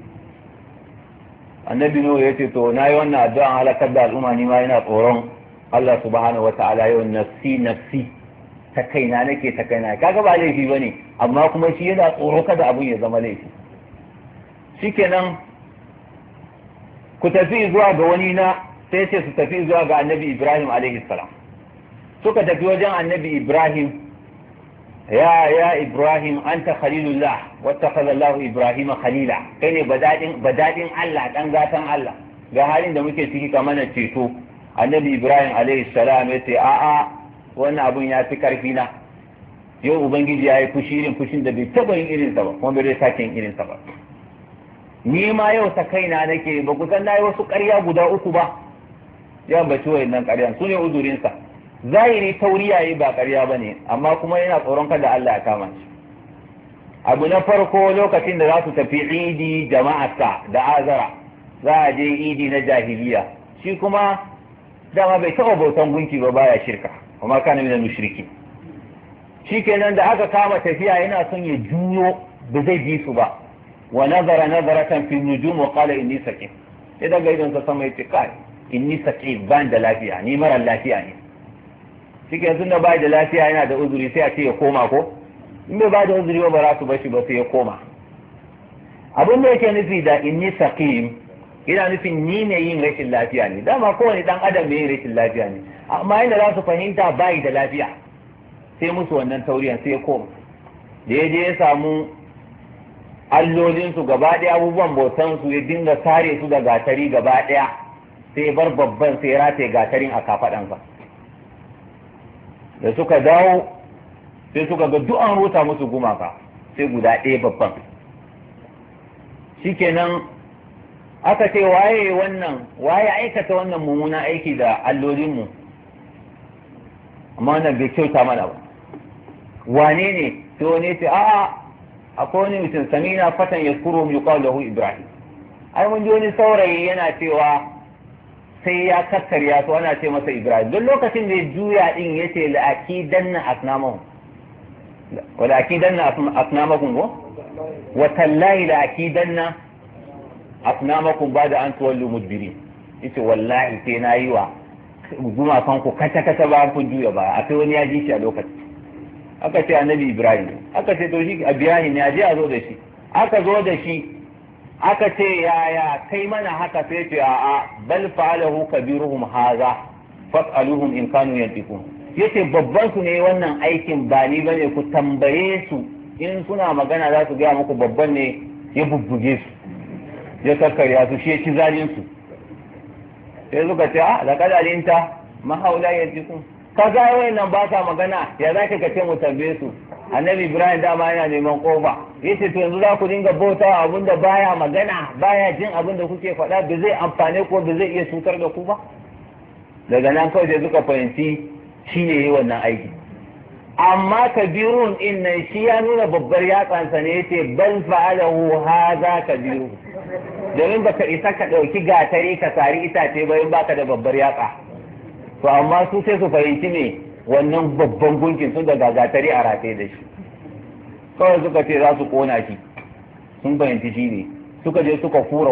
annabi nuhu ya ce to na yi wannan addu'an halakar da al'umma ni ma yana tsoron Allah subhanahu wa ta'ala yau nafsi nafsi ta kaina nake ta kaina, kaga ba laifi bane amma kuma shi yana tsoro kada abun ya zama laifi. shikenan ku tafi zuwa ga wani na, sai ce su tafi zuwa ga annabi Ibrahim alaihi salam. suka tafi wajen annabi Ibrahim, ya Ibrahim anta khalilullah wattakhadha Allahu Ibrahim khalila, kai ne badadin Allah dan gatan Allah, ga halin da muke ciki ka mana ceto. annabi Ibrahim alaihi salam ya ce a'a wannan abun ya fi karfi na, yau ubangiji ya yi fushin da bai taba yin irinsa ba kuma bai sake yin irinsa ba. ni ma yau ta kaina nake, ba ku san nayi wasu ƙarya guda 3 ba. ya bace wayannan ƙaryan su ne uzurinsa. zahiri tauriya yi ba ƙarya ba ne, amma kuma yana tsoron kada Allah ya kama shi. abu na farko lokacin da za su tafi idi jama'arsa da azara, za a je idi na jahiliya, shi kuma dama bai taɓa bautan gunki ba, baya shirka kuma kana minal mushriki. shikenan da aka kama tafiya yana son ya juyo ba zai bi su ba, wa nazara nazaratan fi nujum wa qala inni saqim, sai daga idan sa sama yace kai inni saqim, ban da lafiya, ni mara lafiya ne. shikenan tunda bai da lafiya yana da uzuri sai a ce ya koma ko, in bai ba da uzuri ba za su bashi ba sai ya koma. abin da yake nufi da inni saqim yana nufin ni ne yin rashin lafiya ne, dama kowane dan adam ne yin rashin lafiya ne, amma inda za su fahimta bai da lafiya sai musu wannan tauriyan sai ya koma. da ya je ya samu allolinsu gaba ɗaya, abubuwan bautansu ya dinga sare su da gatari gaba ɗaya, sai bar babban sai rataye gatarin a kafaɗansa. da suka dawo sai suka ga duk an ruta musu gumaka sai guda ɗaya babban. shikenan aka ce waye aikata wannan mummunan aiki da allolinmu, amma wannan bai kyauta mana ba, wane ne? sai wani ce a'a akwai wani mutum samina fatan ya kuro yuqalu lahu Ibrahim, ai mun ji wani saurayi yana cewa sai ya kakkarya su ana ce masa Ibrahim. don lokacin da ya juya din yace la'akidanna asnamahum wa la'akidanna asnamakum wa tallahi la'akidanna asnamakum ba'da an tuwallu mudbirin, yace wallahi sai na yi wa gumakan ku kata ba kun juya ba. akwai wani ya ji shi a lokacin, aka ce annabi Ibrahim, aka ce to shi a Ibrahim ne, a je a zo da shi. aka zo da shi aka ce yaya kai mana haka, sai ce a'a bal fa'alahu kabiruhum hadha fas'aluhum in kanu yantiqun, yace babban su ne wannan aikin ba ni bane, ku tambaye su in suna magana za su ga muku babban ne ya bubbuge su ya kakkarya su, shi ya ci zalin su. sai suka ce a laqad alimta ma haula yantiqun, ka ga wayannan ba sa magana, ya zaka ka ce mu tambaye su. annabi Ibrahim dama yana neman kofa, yace to yanzu za ku dinga bauta abinda baya magana, baya jin abinda kuke faɗa, ba zai amfane ko ba zai iya cutar da ku ba. daga nan kawai sai suka fahimci shi ne yi wannan aiki. Amma kabirun din nan shi ya nuna babbar yatsansa ne yace bal fa'alahu hadha kabiru, domin baka isa ka ɗauki gatari ka sari itace ba in baka da babbar yatsa. To amma su sai su fahimci ne wannan babban gunkin sun daga gatari a rataye da shi, kawai suka ce za su kona shi, sun fahimci shi ne, suka je suka fura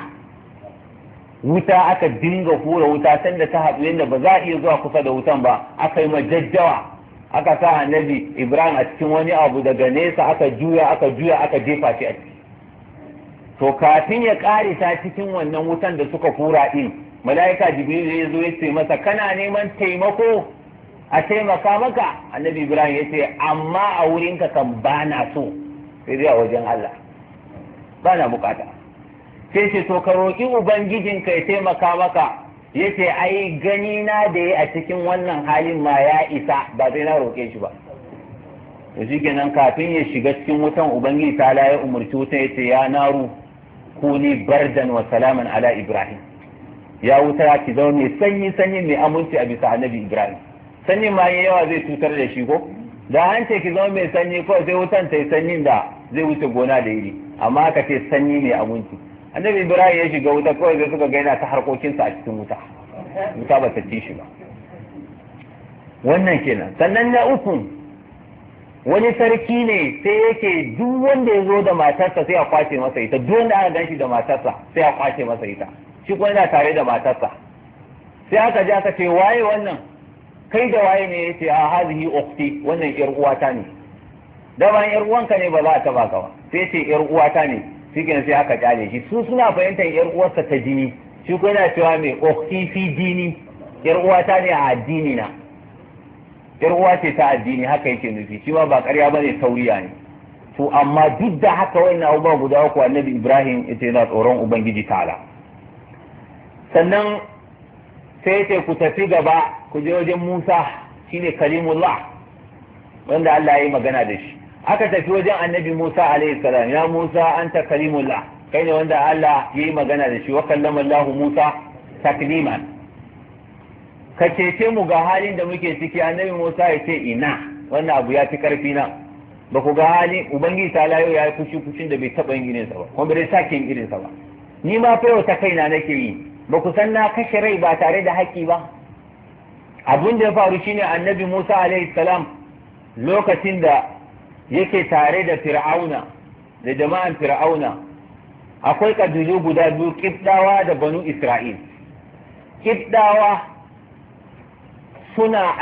wuta aka dinga hura wuta sanda ta haɗu yadda ba za a iya zuwa kusa da wutan ba, aka yi majajjawa, aka sa annabi Ibrahim a cikin wani abu daga nesa aka juya aka jefa shi a ciki. To kafin ya ƙarisa cikin wannan wutan da suka hura ɗin, mala'ika Jibril ya zo ya ce masa kana neman taimako a taimaka maka? Annabi Ibrahim ya ce amma a wurinka kan ba na so, sai dai a wajen Allah ba na bukata. Sai ce to ka roƙi ubangijinka ya taimaka maka. Ya ce ai gani na da ya a cikin wannan halin ma ya isa, ba sai na roƙe shi ba. Da shi kenan kafin ya shiga cikin wutan ubangiji ta ya umarci wutan ya ce ya naru kuni bardan wa salaman ala Ibrahim, ya wuta ki zama mai sanyi mai aminci a bisa annabi Ibrahim. Sanyi ma yawa zai cutar da shi ko da an ce ki zama mai sanyi kawai sai wutan ta yi sanyin da zai wuce gona da iri, amma aka ce sanyi mai aminci. Annabi Ibrahim ya shiga wuta kawai zai suka gaina ta harkokinsa a cikin wuta ba ta ci shi ba. Wannan kenan. Sannan na uku, wani sarki ne sai yake duk wanda ya zo da matarsa sai a kwace masa ita, duk wanda aka gan shi da matarsa sai a kwace masa ita, shi kuma yana tare da matarsa. Sai aka je aka ce waye wannan, kai da waye ne? yace a hazihi ukhti, wannan yar uwata ne. Da ban yar uwanka ne ba za ta baka ba, sai ce yar uwata ne. Cikin sai aka kyale shi, su suna fahimtar yar uwarsa ta jini, shi ko yana cewa mai ukhti fi dini, yar uwata ne a addini na, yar uwa ce ta addini, haka yake nufi, shi ma ba ƙarya bane, tauriya ne. To amma duk da haka wannan abubuwa guda uku annabi Ibrahim yace yana tsoron ubangiji ta'ala. Sannan sai yace ku tafi gaba ku je wajen Musa, shine kalimullah wanda Allah ya yi magana da shi. Aka tafi wajen annabi Musa alaihi salam, ya Musa anta kalimullah, kai ne wanda Allah ya yi magana da shi, wa kallama Allah Musa takliman. Ka cece mu ga halin da muke ciki. Annabi Musa ya ce ina, wannan abu ya fi karfi na, ba ku ga hali ubangiji ta layo ya yi fushin da bai taɓa yin irinsa ba, kuma bai sake yin irinsa ba. Ni ma fa yau ta kaina nake yi, ba ku san na kashe rai ba tare da haƙƙi ba. Abin da ya faru shine annabi Musa alaihi salam lokacin da yake tare da Fir'auna da jama'an Fir'auna, akwai kabilu guda biyu, Kibdawa da Banu Isra'il. Kibdawa suna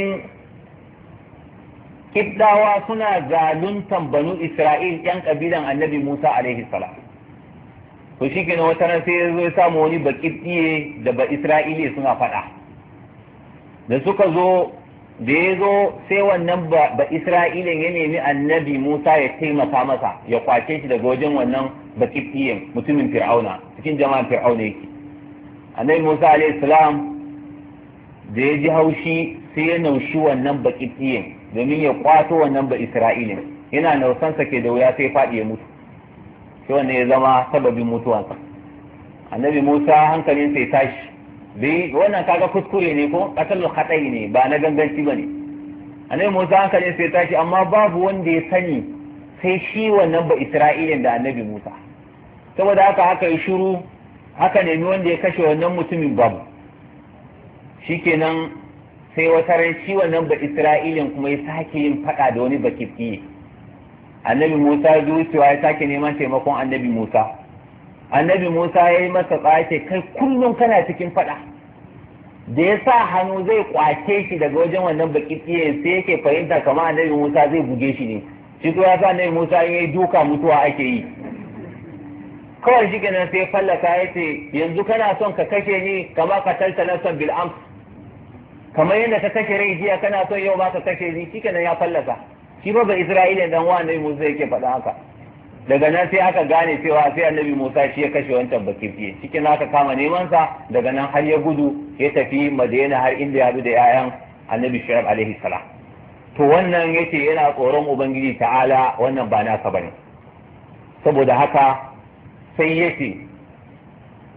zaluntan Banu Isra'il yan kabilan annabi Musa alaihi salam. To shi kenan wata ran sai ya zo ya samu wani Bakibdiye da ba Isra'ili suna faɗa. Da suka zo da ya zo sai wannan ba Isra'ilin ya nemi annabi Musa ya taimaka masa ya kwace shi daga wajen wannan Bakibdiyen mutumin Fir'auna, cikin jama'an Fir'auna yake. Annabi Musa alaihi salam da ya ji haushi sai ya naushi wannan Bakibdiyen domin ya kwato wannan ba Isra'ilin. Yana nausansa ke da wuya sai faɗi ya mutu. Sai wannan ya zama sababin mutuwansa. Annabi Musa hankalinsa ya tashi. Wannan kaga kuskure ne ko katalul khatai ne, ba na ganganci bane. Annabi Musa hankalin sai tashi, amma babu wanda ya sani sai shi wannan ba Isra'ilin da Annabi Musa. Saboda haka yi shiru, haka nemi wanda ya kashe wannan mutumin babu. Shikenan sai wata ran shi wannan ba Isra'ilin kuma ya sake yin fada da wani Bakibdi. Annabi Musa ya zuciya ya sake neman taimakon Annabi Musa. Annabi Musa ya yi masa tsaye, kai kullum kana cikin fada. Da ya sa hannu zai kwace shi daga wajen wannan Bakibdiyen sai yake fahimta kamar Annabi Musa zai buge shi ne. Shi ko ya sa Annabi Musa in yi duka mutuwa ake yi. Kawai shi kenan sai fallaka ya ce yanzu kana son ka kashe ni kama ka talta nafsan bil ams, kamar yadda ka kashe rai jiya kana son yau ma ka kashe ni. Shi kenan ya fallaka. Shi ba Isra'ila dan wa Annabi Musa yake faɗa haka. Daga nan sai aka gane cewa sai Annabi Musa shi ya kashe wancan Bakibdiye. Cikin aka kama neman sa, daga nan har ya gudu ya tafi Madina har inda ya haɗu da 'ya'yan Annabi Shu'aib alaihi salam. To wannan yace yana tsoron Ubangiji ta'ala, wannan ba nasa bane. Saboda haka sai yace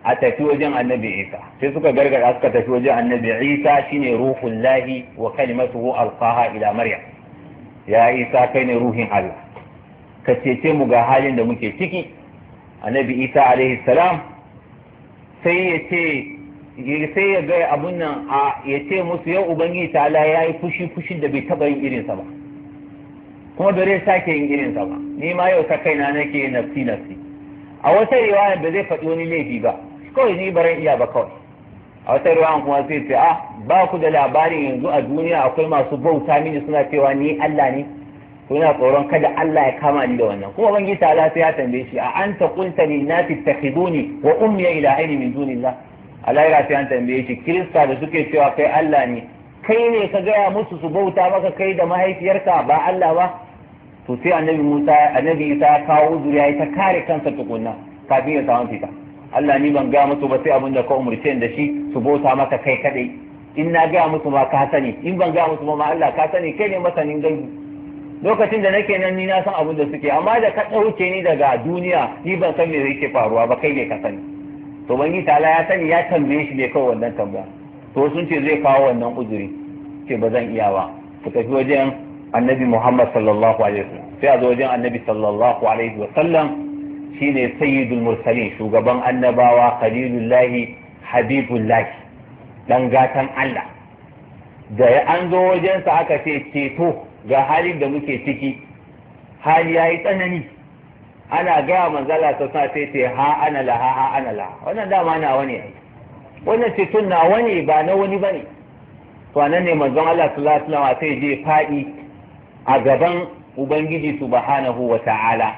a tafi wajen annabi Isa sai suka gargada suka tafi wajen annabi Isa shine ruhul lahi wa kalimatuhu alqaha ila maryam ya Isa kai ne ruhin Allah ka cece mu ga halin da muke ciki annabi Isa alaihi salam sai ya ga abun nan ya ce musu yau ubangiji ta'ala ya yi fushi da bai taba yin irinsa ba kuma bare sake yin irinsa ba ni ma yau ta kaina nake nafsi a wata riwaya da zai faɗi wani laifi ba kawai ni baran iya ba kawai a wata riwaya kuma sai ce ba ku da labarin yanzu a duniya akwai masu bauta mini suna cewa ni Allah ne to ina tsoron kada Allah ya kama ni da wannan kuma ubangiji ta'ala sai ya tambaye shi a anta qulta lin nasi ittakhiduni wa ummi ilahaini min dunillah Allah ya sai an tambaye shi kirista da suke cewa kai Allah ne kai ne ka gaya musu su bauta maka kai da mahaifiyarka ba Allah ba to sai annabi Isa ya kawo zuriya ta kare kansa tukunna kafin ya samu fita Allah ni ban gaya musu ba sai abin da ka umurce da shi su bauta maka kai kadai in na gaya musu ma ka sani in ban gaya musu ma Allah ka sani kai ne masanin gaibi lokacin da nake nan ni na san abin da suke amma da ka ɗauke ni daga duniya ni ban san me yake faruwa ba kai ne ka sani to bangi ta'ala ya sani ya tambaye shi ne kawai wannan tambaya to sun ce zai kawo wannan uzuri ce ba zan iya ba ku tafi wajen annabi Muhammad sallallahu alaihi wasallam sai a zo wajen annabi sallallahu alaihi wasallam shine sayyidul mursalin shugaban annabawa khalilullahi habibullahi dan gatan Allah da an zo wajensa aka ce ceto ga halin da muke ciki hali yayi tsanani ana gaya manzala ta sa sai ce ha ana la wannan dama na wani ai wannan ceton na wani ba na wani bane to anan ne manzon Allah sallallahu alaihi wasallam sai je fadi a gaban ubangiji subhanahu wata'ala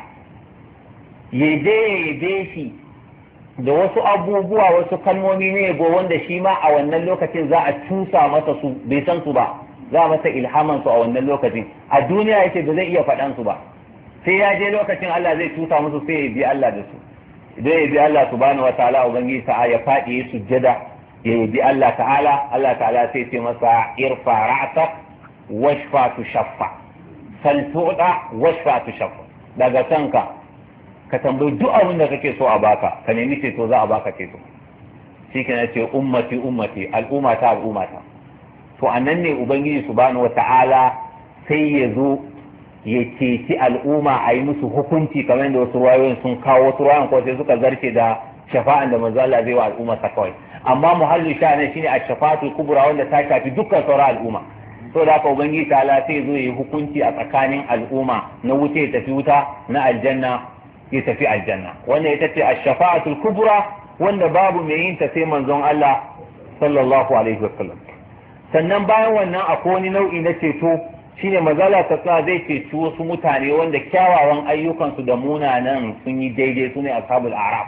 yaje shi da wasu abubuwa wasu kalmomi ne go wanda shi ma a wannan lokacin za a tusa masa su bai san su ba za a masa ilhaman su a wannan lokacin a duniya yake ba zai iya faɗan su ba sai ya je lokacin Allah zai tusa musu sai ya bi Allah da su idan ya bi Allah subhanahu wataala ubangiji ta ya faɗi ya sujjada ya bi Allah ta'ala Allah ta'ala sai ce masa irfa ra'sak washfa tushaffa sal tu'da washfa tushaffa daga kanka ka tambayi duk abin da kake so a baka ka nemi ceto za a baka ceto shikenan ce ummati al'ummata to anan ne ubangiji subhanahu wataala sai ya zo ya ceci al'umma a yi musu hukunci kamar da wasu ruwayoyin sun kawo wasu ruwayoyin ko sai suka zarce da shafa'an da manzo Allah zai wa al'umma sa kawai amma muhallu sha'anin shine a shafa'atul kubra wanda ta shafi dukkan sauran al'umma to da haka ubangiji ta'ala sai zo ya yi hukunci a tsakanin al'umma na wuce ya tafi wuta na aljanna ya tafi aljanna wannan ita ce ash-shafa'atul kubra wanda babu mai yin ta sai manzon Allah sallallahu alaihi wasallam sannan bayan wannan akwai wani nau'i na ceto shine mazala ta sa zai ceci wasu mutane wanda kyawawan ayyukansu da munanan sun yi daidai su ne ashabul araf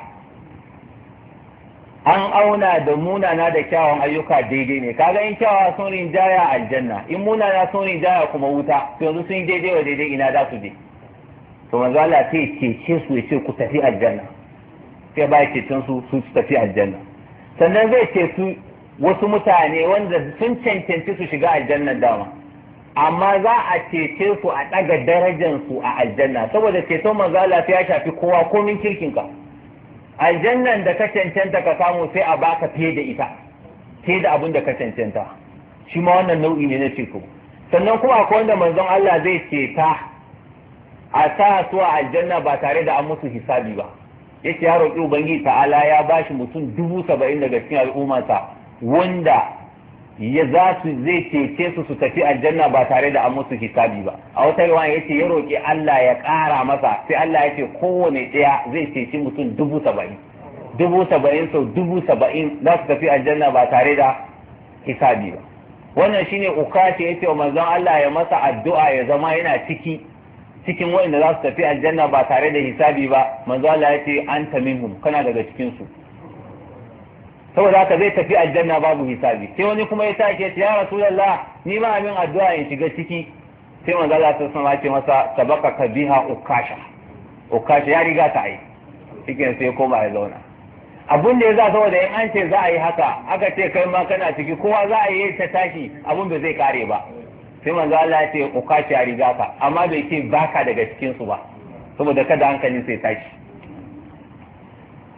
an auna da munana da kyawawan ayyuka daidai ne kaga in kyawawa sun rinjaya aljanna in munana sun rinjaya kuma wuta to yanzu sun yi daidai wa daidai ina za su je to mazala sai cece su ya ce ku tafi aljanna sai ba cecen su tafi aljanna sannan zai ce su wasu mutane wanda sun cancanci su shiga aljannan dama amma za a cece su a ɗaga darajansu a aljanna saboda ceton manzo Allah ya shafi kowa komin kirkinka aljannan da ka cancanta ka samu sai a baka fiye da ita fiye da abin da ka cancanta shi ma wannan nau'i ne na ceto sannan kuma akwai wanda manzon Allah zai ceta a sa su a aljanna ba tare da an musu hisabi ba yace ya roƙi ubangiji ta'ala ya bashi mutum 70,000 daga cikin al'ummarsa wanda zai cece su tafi aljanna ba tare da an musu hisabi ba a wata riwaya yace ya roki Allah ya ƙara masa sai Allah ya ce kowane ɗaya zai ceci mutum 70,000 70,000 sau 70,000 za su tafi aljanna ba tare da hisabi ba wannan shine ukashi yace wa manzon Allah ya masa addu'a ya zama yana cikin wanda za su tafi aljanna ba tare da hisabi ba manzon Allah ya ce anta minhum kana daga cikin su saboda haka zai tafi aljanna babu hisabi sai wani kuma ya sake ya rasulullah ni ma amin addu'a in shiga ciki sai manzo Allah sallallahu alaihi masa sabaka biha ukasha ya riga ta yi cikin sai koma ya zauna abun da ya za saboda in an ce za a yi haka aka ce kai ma kana ciki kowa za a yi ta tashi abun bai zai kare ba sai manzo Allah ya ce ukasha ya riga ka amma bai ce baka daga cikin su ba saboda kada hankalin sai tashi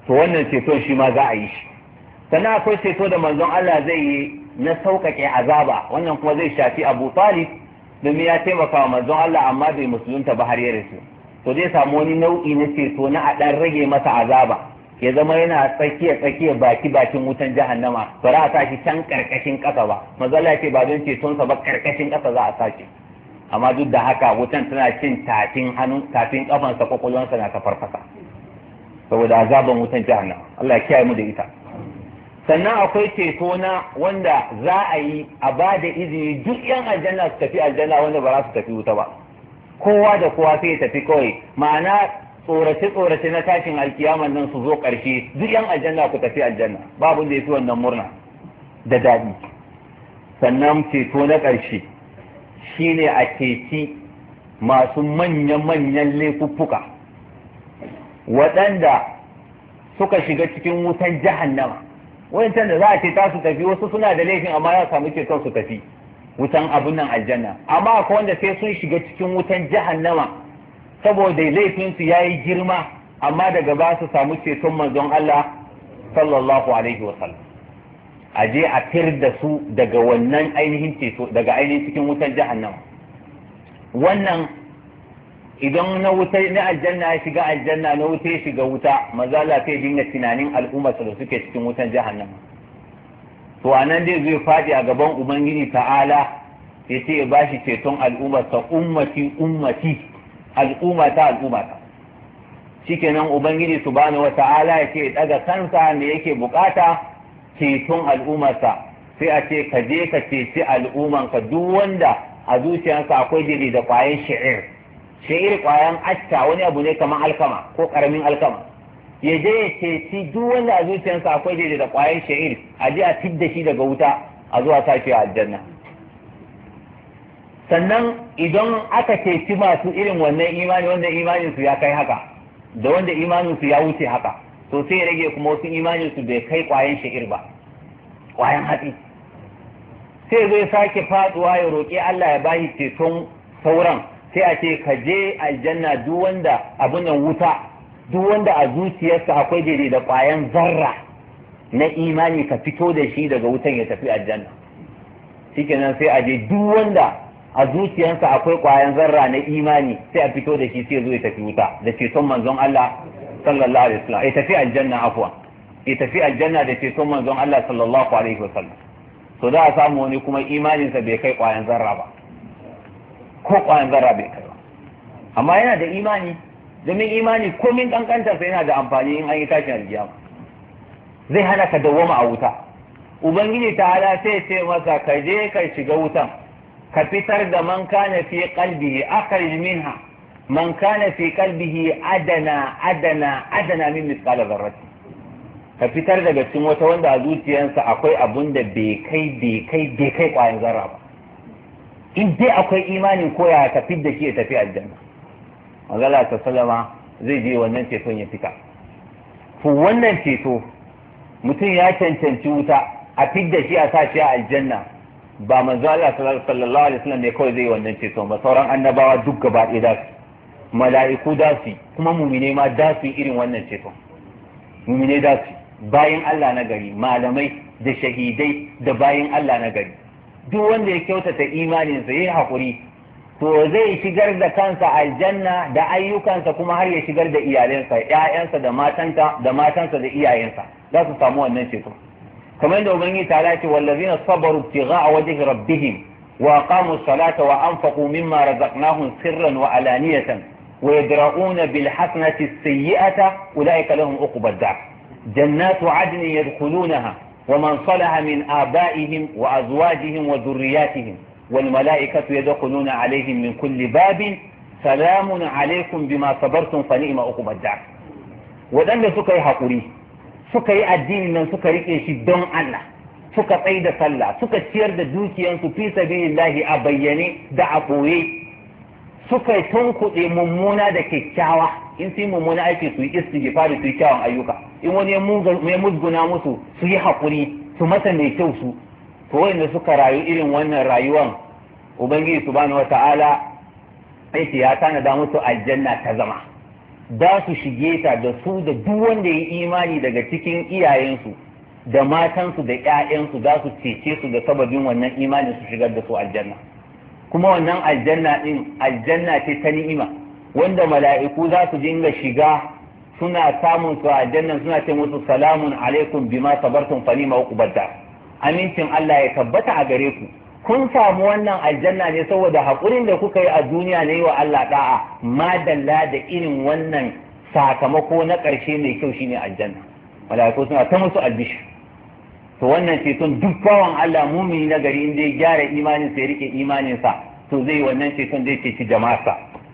to wannan ceton shi ma za a yi shi. Sannan akwai ceto da manzon Allah zai yi na sauƙaƙe azaba, wannan kuma zai shafi Abu Talib domin ya taimaka wa manzon Allah amma bai musulunta ba har ya rasu. To zai samu wani nau'i na ceto na a ɗan rage masa azaba, ya zama yana tsakiya bakin wutan jahannama, ba za a sa shi can karkashin ƙasa ba. Manzon Allah ya ce ba don cetonsa ba karkashin ƙasa za a sa shi. Amma duk da haka wutan tana cin tafin kafansa, kwakwalwansa na ta farfasa saboda azaban wutan jahannama. Allah ya kiyaye mu da ita. Sannan akwai ceto na wanda za a yi a ba da izini duk yan aljanna su tafi aljanna wanda ba za su tafi wuta ba, kowa da kowa sai ya tafi kawai, ma'ana tsorace na tashin alkiyaman nan su zo ƙarshe, duk yan aljanna ku tafi aljanna, babu da ya fi wannan murna da daɗi. Sannan ceto na ƙarshe shine a ceci masu manya-manyan laifuffuka waɗanda suka shiga cikin wutan jahannama. Wancan da za a ce ta su tafi, wasu suna da laifin amma ya samu ceton su tafi wutan abun nan aljanna, amma akwai wanda sai sun shiga cikin wutan jahannama saboda laifin su yayi girma, amma daga ba su samu ceton manzon Allah sallallahu alaihi wa sallam, a je a tir da su daga wannan ainihin ceto, daga ainihin cikin wutan jahannama. Wannan idan na wuta na aljanna ya shiga aljanna, na wuta ya shiga wuta, maza Allah sai dinga tunanin al'ummarsa da suke cikin wutan jahannama. To anan dai zai faɗi a gaban Ubangiji ta'ala ya ce ya bashi ceton al'ummarsa, ummati al'ummata. Shikenan Ubangiji subhanahu wa ta'ala ya ce daga kansa me yake bukata, ceton al'ummarsa. Sai a ce ka je ka ceci al'ummanka duk wanda a zuciyarsa akwai diri da kwayan sha'ir kwayan acca, wani abu ne kamar alkama ko karamin alkama, ya je ya ceci duk wanda a zuciyarsa akwai daidai da kwayan sha'ir, a je a fidda shi daga wuta a zuwa sashi a aljanna. Sannan idan aka ceci masu irin wannan imani, wanda imanin su ya kai haka da wanda imanin su ya wuce haka, to sai rage kuma wasu imanin su bai kai kwayan sha'ir ba, kwayan hatsi, sai zai sake faduwa ya roƙi Allah ya bashi ceton sauran. Sai a ce ka je aljanna duk wanda abun nan wuta, duk wanda a zuciyarsa akwai daidai da ƙwayan zarra na imani, ka fito da shi daga wutan ya tafi aljanna. Shikenan sai a je duk wanda a zuciyarsa akwai ƙwayan zarra na imani, sai a fito da shi sai zo ya tafi wuta da ceton manzon Allah sallallahu alaihi wasallam, ya tafi aljanna afwa, ya tafi aljanna da ceton manzon Allah sallallahu alaihi wasallam. To za a samu wani kuma imaninsa bai kai ƙwayan zarra ba, ko ƙwayan zarra bai kai ba, amma yana da imani, domin imani komin ƙanƙantarsa yana da amfani in an yi tashin alkiyama, zai hana ka dawwama a wuta. Ubangiji ta hala sai ce masa ka je ka shiga wutan, ka fitar da man kana fi qalbihi akhrij minha man kana fi qalbihi adana min mithqala dharrati, ka fitar daga cikin wata wanda a zuciyarsa akwai abun da bai kai ƙwayan zarra ba. In dai akwai imanin koya ka fid da shi ya tafi aljanna. Magana ta salama zai je wannan ceton ya fita. To wannan ceto mutum ya cancanci wuta a fid da shi a sa shi a aljanna, ba manzo Allah sallallahu alaihi wasallam ne kawai zai wannan ceton ba, sauran annabawa duk gaba ɗaya da su, mala'iku da su, kuma mumine ma da su irin wannan ceton. Mumine da su, bayin Allah na gari, malamai da shahidai da bayin Allah na gari. Duk wanda ya kyautata imaninsa ya yi haƙuri, to zai shigar da kansa aljanna da ayyukansa, kuma har ya shigar da iyalansa, ƴaƴansa da matansa da iyayensa za su samu wannan ceto. Kamar da ubangiji ta ce wallazina sabaru ibtigha'a wajhi rabbihim wa aqamu as-salata wa anfaqu mimma razaqnahum sirran wa alaniyatan wa yadra'una bil hasanati as-sayyi'ata ulaika lahum uqbad dar jannatu 'adnin yadkhulunaha ومن صلح من آبائهم وأزواجهم وذرياتهم والملائكة يدخلون عليهم من كل باب سلام عليكم بما صبرتم فنعم عقبى الدار. waɗanda suka yi haƙuri suka yi addinin nan suka riƙe shi don Allah, suka tsaye da sallah, suka ciyar da dukiyansu fi sabilillahi a bayyane da a ɓoye, suka yi tunkuɗe mummuna da kyakkyawa, in su yi mummuna aiki su yi istighfari su yi kyawun ayyuka, in wani ya musguna musu su yi haƙuri su masa mai kyau su. To wanda suka rayu irin wannan rayuwan, Ubangiji subhanahu wata'ala aiki ya tanada musu aljanna ta zama, za su shige ta da su da duk wanda ya imani daga cikin iyayensu da matansu da ƴaƴansu za su cece su da sababin wannan imanin su shigar da su aljanna. kuma wannan aljanna din aljanna ce ta ni'ima wanda mala'iku za su dinga shiga suna samun su aljanna suna ce musu salamun alaikum bima sabartum fa ni'ma uqbadda. Amincin Allah ya tabbata a gare ku, kun samu wannan aljanna ne saboda haƙurin da kuka yi a duniya ne wa Allah da'a, madalla da irin wannan sakamako na ƙarshe mai kyau shine aljanna. Mala'iku suna ta musu albishir. To wannan ceton duk bawan Allah mumini na gari inda ya gyara imanin sa ya rike imanin sa to zai wannan ceton zai ceci jama'arsa.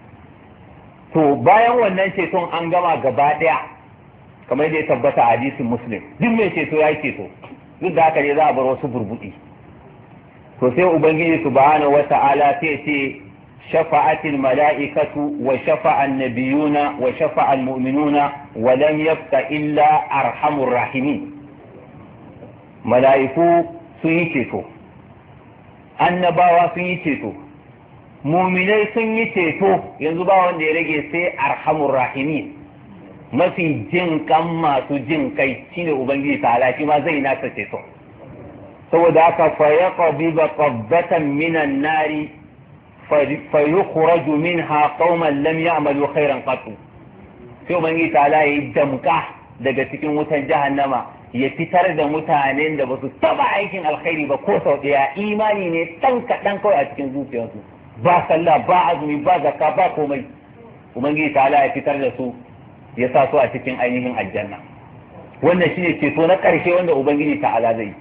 To bayan wannan ceton an gama gaba daya kamar da ya tabbata a hadisin Muslim, duk mai ceto ya ceto, duk da haka ne za a bar wasu burbuɗi. To sai ubangiji subhanahu wata'ala sai ce shafa'atil mala'ikatu wa shafa'an nabiyuna wa shafa'al mu'minuna wa lam yabqa illa arhamur rahimin. Mala'iku sun yi ceto, annabawa sun yi ceto, muminai sun yi ceto, yanzu ba wanda ya rage sai arhamur rahimin, mafi jin kan masu jin kai shine ubangiji ta'ala, shi ma zai nasa ceto. saboda haka fa yaqbiba qabdatan minan nari fa yukhraju minha qauman lam ya'malu khairan qattu. sai ubangiji ta'ala yayi damka daga cikin wutan jahannama ya fitar da mutanen da ba su taba aikin alkhairi ba ko sau ɗaya, imani ne ɗan kaɗan kawai a cikin zuciyarsu, ba sallah ba azumi ba zakka ba komai. ubangiji ta'ala ya fitar da su ya sa su a cikin ainihin aljanna. wannan shine ceto na ƙarshe wanda ubangiji ta'ala zai yi,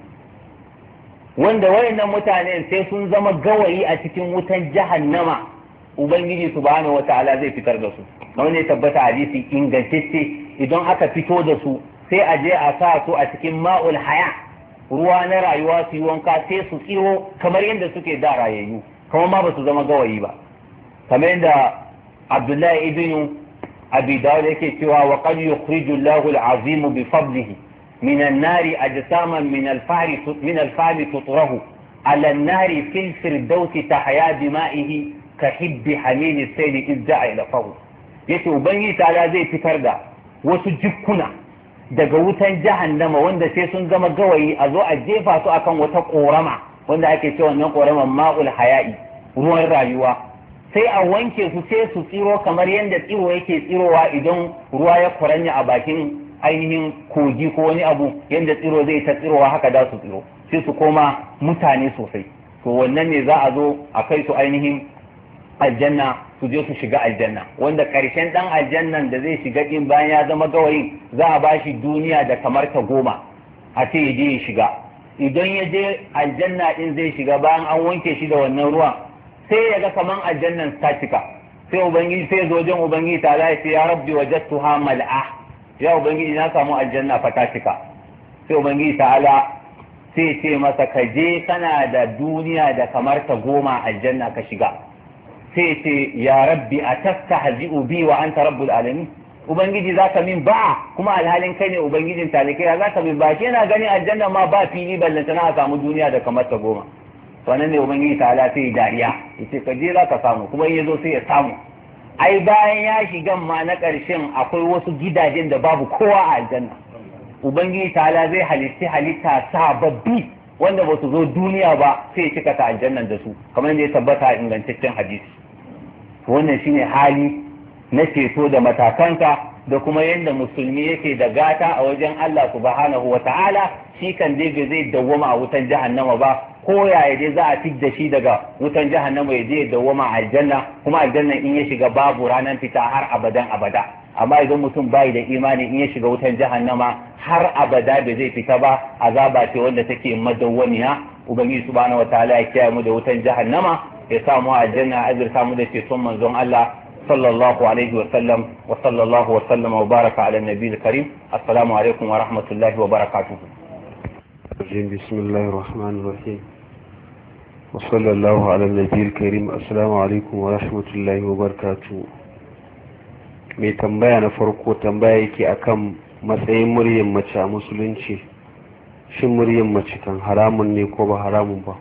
wanda wayannan mutanen sai sun zama gawayi a cikin wutan jahannama ubangiji subhanahu wata'ala zai fitar da su. kamar ne tabbata hadisi ingantacce, idan aka fito da su sai a je a sa su a cikin ma'ul haya, ruwa na rayuwa su yi wanka sai su tsiro kamar yadda suke da rayayyu, kamar ma ba su zama gawayi ba. kamar yadda Abdullahi ibn Abi Dawud yake cewa wa qad yukhriju Allahu al-azim bi fadlihi min an-nari ajsaman min al-fahmi tutrahu ala an-nari fil firdausi tahya bima'ihi ka hibbi hamil as-sayl izda'a ila fahu. yace ubangiji ta'ala zai fitar da wasu jikkuna daga wutan jahannama wanda sai sun zama gawayi a zo a jefa su akan wata korama wanda ake cewa wannan koraman ma'ul haya'i, ruwan rayuwa, sai a wanke su sai su tsiro kamar yadda tsiro yake tsirowa idan ruwa ya kuranya a bakin ainihin kogi ko wani abu, yadda tsiro zai ta tsirowa haka da su tsiro sai su koma mutane sosai. to wannan ne za a zo a kai su ainihin aljanna su je su shiga aljanna, wanda karshen dan aljannan da zai shiga din bayan ya zama gawayin za a bashi duniya da kamar ta 10 a ce ya je ya shiga. idan ya je aljanna din zai shiga bayan an wanke shi da wannan ruwan sai ya ga kaman aljannan ta cika, sai ubangiji sai zo wajen ubangiji ta ya ce ya rabbi wajadtuha mal'a, ya ubangiji na samu aljanna fa ta cika. sai ubangiji ta'ala sai ce masa ka je kana da duniya da kamar ta 10 aljanna ka shiga. sai ce ya rabbi atastahzi'u bi wa anta rabbul alamin, ubangiji zaka min ba kuma alhalin kai ne ubangijin talikai, zaka min ba shi yana ganin aljanna ma ba fili ballantana a samu duniya da kamar ta 10. wannan ne ubangiji ta'ala sai dariya yace ka je zaka samu, kuma in yazo sai ya samu. ai bayan ya shigan ma na ƙarshen akwai wasu gidajen da babu kowa a aljanna, ubangiji ta'ala zai halitta sababbi wanda ba su zo duniya ba sai ya cika ta aljannan da su, kamar yadda ya tabbata a ingantaccen hadisi. wannan shine hali na ceto da matakanka da kuma yadda musulmi yake da gata a wajen Allah subhanahu wa ta'ala. shi kan dai bai zai dawwama a wutan jahannama ba, ko yaya dai za a fidda shi daga wutan jahannama ya je dawwama a aljanna, kuma aljanna in ya shiga babu ranar fita har abadan abada. amma idan mutum bai da imani in ya shiga wutan jahannama har abada bai zai fita ba, azaba ce wanda take madawwamiya. ubangiji subhanahu wa ta'ala ya kiyaye mu da wutan jahannama, ya samu aljanna, azurta mu da ceton manzon Allah sallallahu alaihi wa sallam, wa sallallahu wa sallama wa baraka ala nabiyil karim. assalamu alaikum wa rahmatullahi wa barakatuh. bismillahir rahmanir rahim wa sallallahu ala nabiyil karim. assalamu alaikum wa rahmatullahi wa barakatuh. mai tambaya na farko tambaya yake akan matsayin muryar mace a musulunci, shin muryar mace kan haramun ne ko ba haramun ba?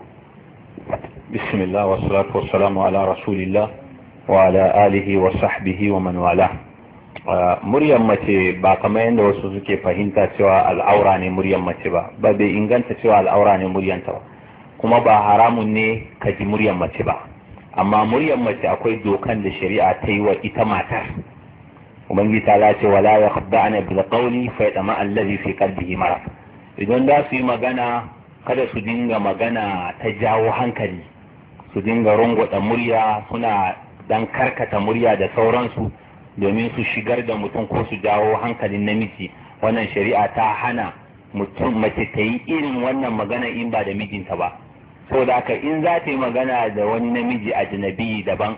bismillah wa salatu wa salamu ala rasulillah wa ala alihi wa sahbihi wa man wala. muryar mace ba kamar yadda wasu suke fahimta cewa al'aura ne muryar mace ba bai inganta cewa al'aura ne muryanta ba kuma ba haramun ne ka ji muryar mace ba amma muryar mace akwai dokan da shari'a ta yi wa ita matar ubangiji ta lace wala yakhda'na bil qawli fa yatma allazi fi qalbihi marad idan da su yi magana kada su dinga magana ta jawo hankali su dinga rungwada murya suna dan karkata murya da sauransu domin su shigar da mutum ko su jawo hankalin namiji wannan shari'a ta hana mutum mace ta yi irin wannan magana in ba da mijinta ba saboda haka in za ta yi magana da wani namiji ajnabi daban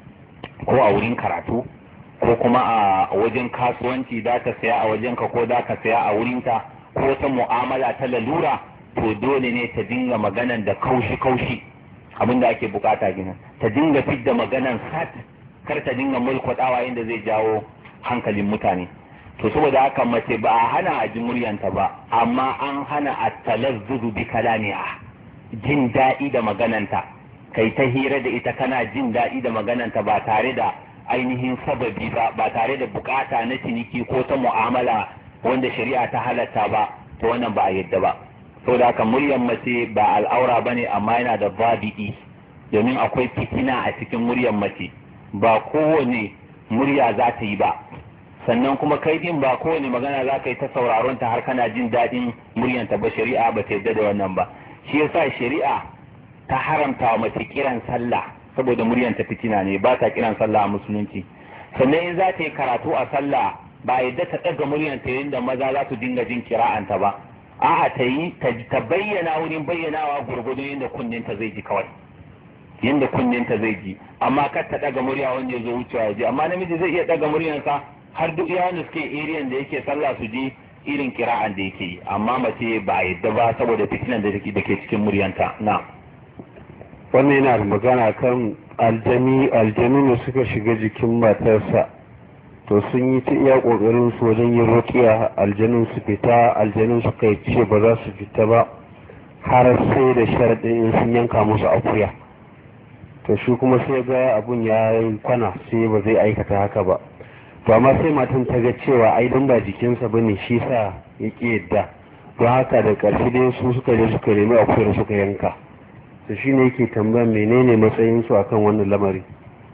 ko a wurin karatu ko kuma a wajen kasuwanci za ta saya a wajenka ko za ka saya a wurinta ko wata mu'amala ta lalura to dole ne ta dinga maganan da kaushi abin da ake bukata gina ta dinga fidda maganan sat kar ta dinga mulkwadawa inda zai jawo hankalin mutane to saboda haka mace ba a hana a ji muryanta ba amma an hana a talazzuzu bi kalamiha jin daɗi da magananta kai ta hira da ita kana jin daɗi da magananta ba tare da ainihin sababi ba tare da bukata na ciniki ko ta mu'amala wanda shari'a ta halatta ba to wannan ba a yadda ba saboda haka muryar mace ba al'aura bane amma yana da babi'i domin akwai fitina a cikin muryar mace ba kowane murya za ta yi ba sannan kuma kai din ba kowane magana za ka yi ta sauraron ta har kana jin daɗin muryanta ba shari'a ba ta yadda da wannan ba shi yasa shari'a ta haramta wa mace kiran sallah saboda muryanta fitina ne ba ta kiran sallah a musulunci sannan in za ta yi karatu a sallah ba yadda ta ɗaga muryanta yadda maza za su dinga jin kira'anta ba a'a ta yi ta bayyana wurin bayyanawa gurgudun yadda kunninta zai ji kawai yadda kunninta zai ji amma kar ta ɗaga murya wanda ya zo wucewa ya ji amma namiji zai iya ɗaga muryansa har duk iya wanda suke iriyan da yake sallah su ji irin kira'an da yake yi amma mace ba a yadda ba saboda fitinan da ke cikin muryanta na wannan yana da magana kan aljanu ne suka shiga jikin matarsa to sun yi ta iya kokarin su wajen yin roƙiya aljanun su fita aljanun suka yi ce ba za su fita ba har sai da sharaɗin sun yanka musu akuya to shi kuma sai ga abun ya yi kwana sai ba zai aikata haka ba to amma sai matan ta ga cewa ai dan ba jikinsa bane shi sa ya ƙi yadda don haka da ƙarshe dai su suka je suka nemi akuyar suka yanka to shi ne yake tambayar menene matsayin su akan wannan lamari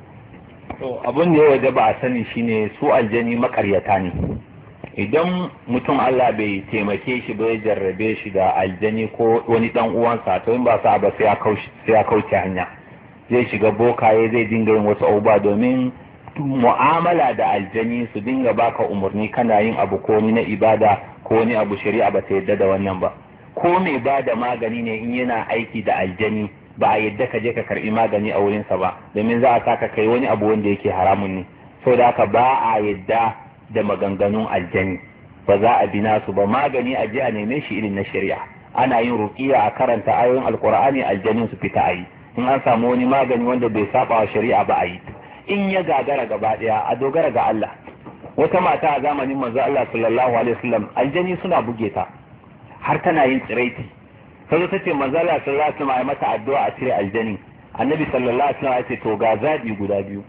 to abin da ya waje ba a sani shine su aljani makaryata ne idan mutum Allah bai taimake shi bai jarrabe shi da aljani ko wani dan uwansa to in ba sa ba sai ya kauce hanya zai shiga bokaye zai dinga yin wasu abubuwa domin mu'amala da aljani su dinga baka umarni kana yin abu ko ni na ibada ko ni abu shari'a ba ta yadda da wannan ba ko mai ba da magani ne in yana aiki da aljani ba a yadda ka je ka karbi magani a wurinsa ba domin za a saka kai wani abu wanda yake haramun ne saboda haka ba a yadda da maganganun aljani ba za a bi nasu ba magani a je a neme shi irin na shari'a ana yin ruqiya a karanta ayoyin alqur'ani aljanin su fita ayi in an samu wani magani wanda bai saba wa shari'a ba a yi in ya gagara gaba daya a dogara ga Allah wata mata a zamanin manzo Allah sallallahu alaihi wasallam aljani suna buge ta har tana yin tsiraiti sai ta ce manzo Allah sallallahu alaihi wasallam ya mata addu'a a cire aljani annabi sallallahu alaihi wasallam ya ce to ga zabi guda biyu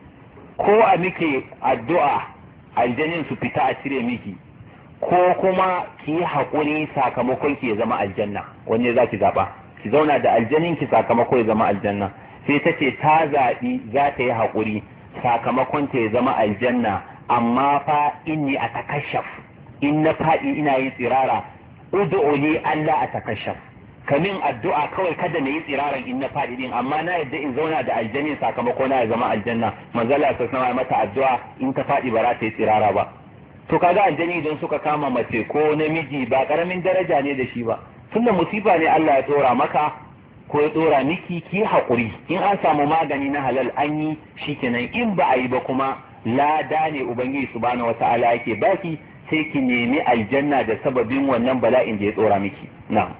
ko a miki addu'a aljanin su fita a cire miki ko kuma ki yi hakuri sakamakon ki ya zama aljanna wanne zaki zaba ki zauna da aljanin ki sakamako ya zama aljanna sai ta ce ta zaɓi za ta yi haƙuri sakamakon ta ya zama aljanna amma fa inni a takashaf in na faɗi ina yin tsirara ud'uni Allah a takashaf kamin addu'a kawai kada na yi tsiraran in na faɗi din amma na yadda in zauna da aljanin sakamako na ya zama aljanna manzala ta sama mata addu'a in ta faɗi ba za ta yi tsirara ba to kaga aljani idan suka kama mace ko namiji ba karamin daraja ne da shi ba tunda musiba ne Allah ya tsora maka ko ya dora miki ki haƙuri in an samu magani na halal an yi shikenan in ba a yi ba kuma lada ne ubangiji subhanahu wata'ala yake baki sai ki nemi aljanna da sababin wannan bala'in da ya tsora miki na'am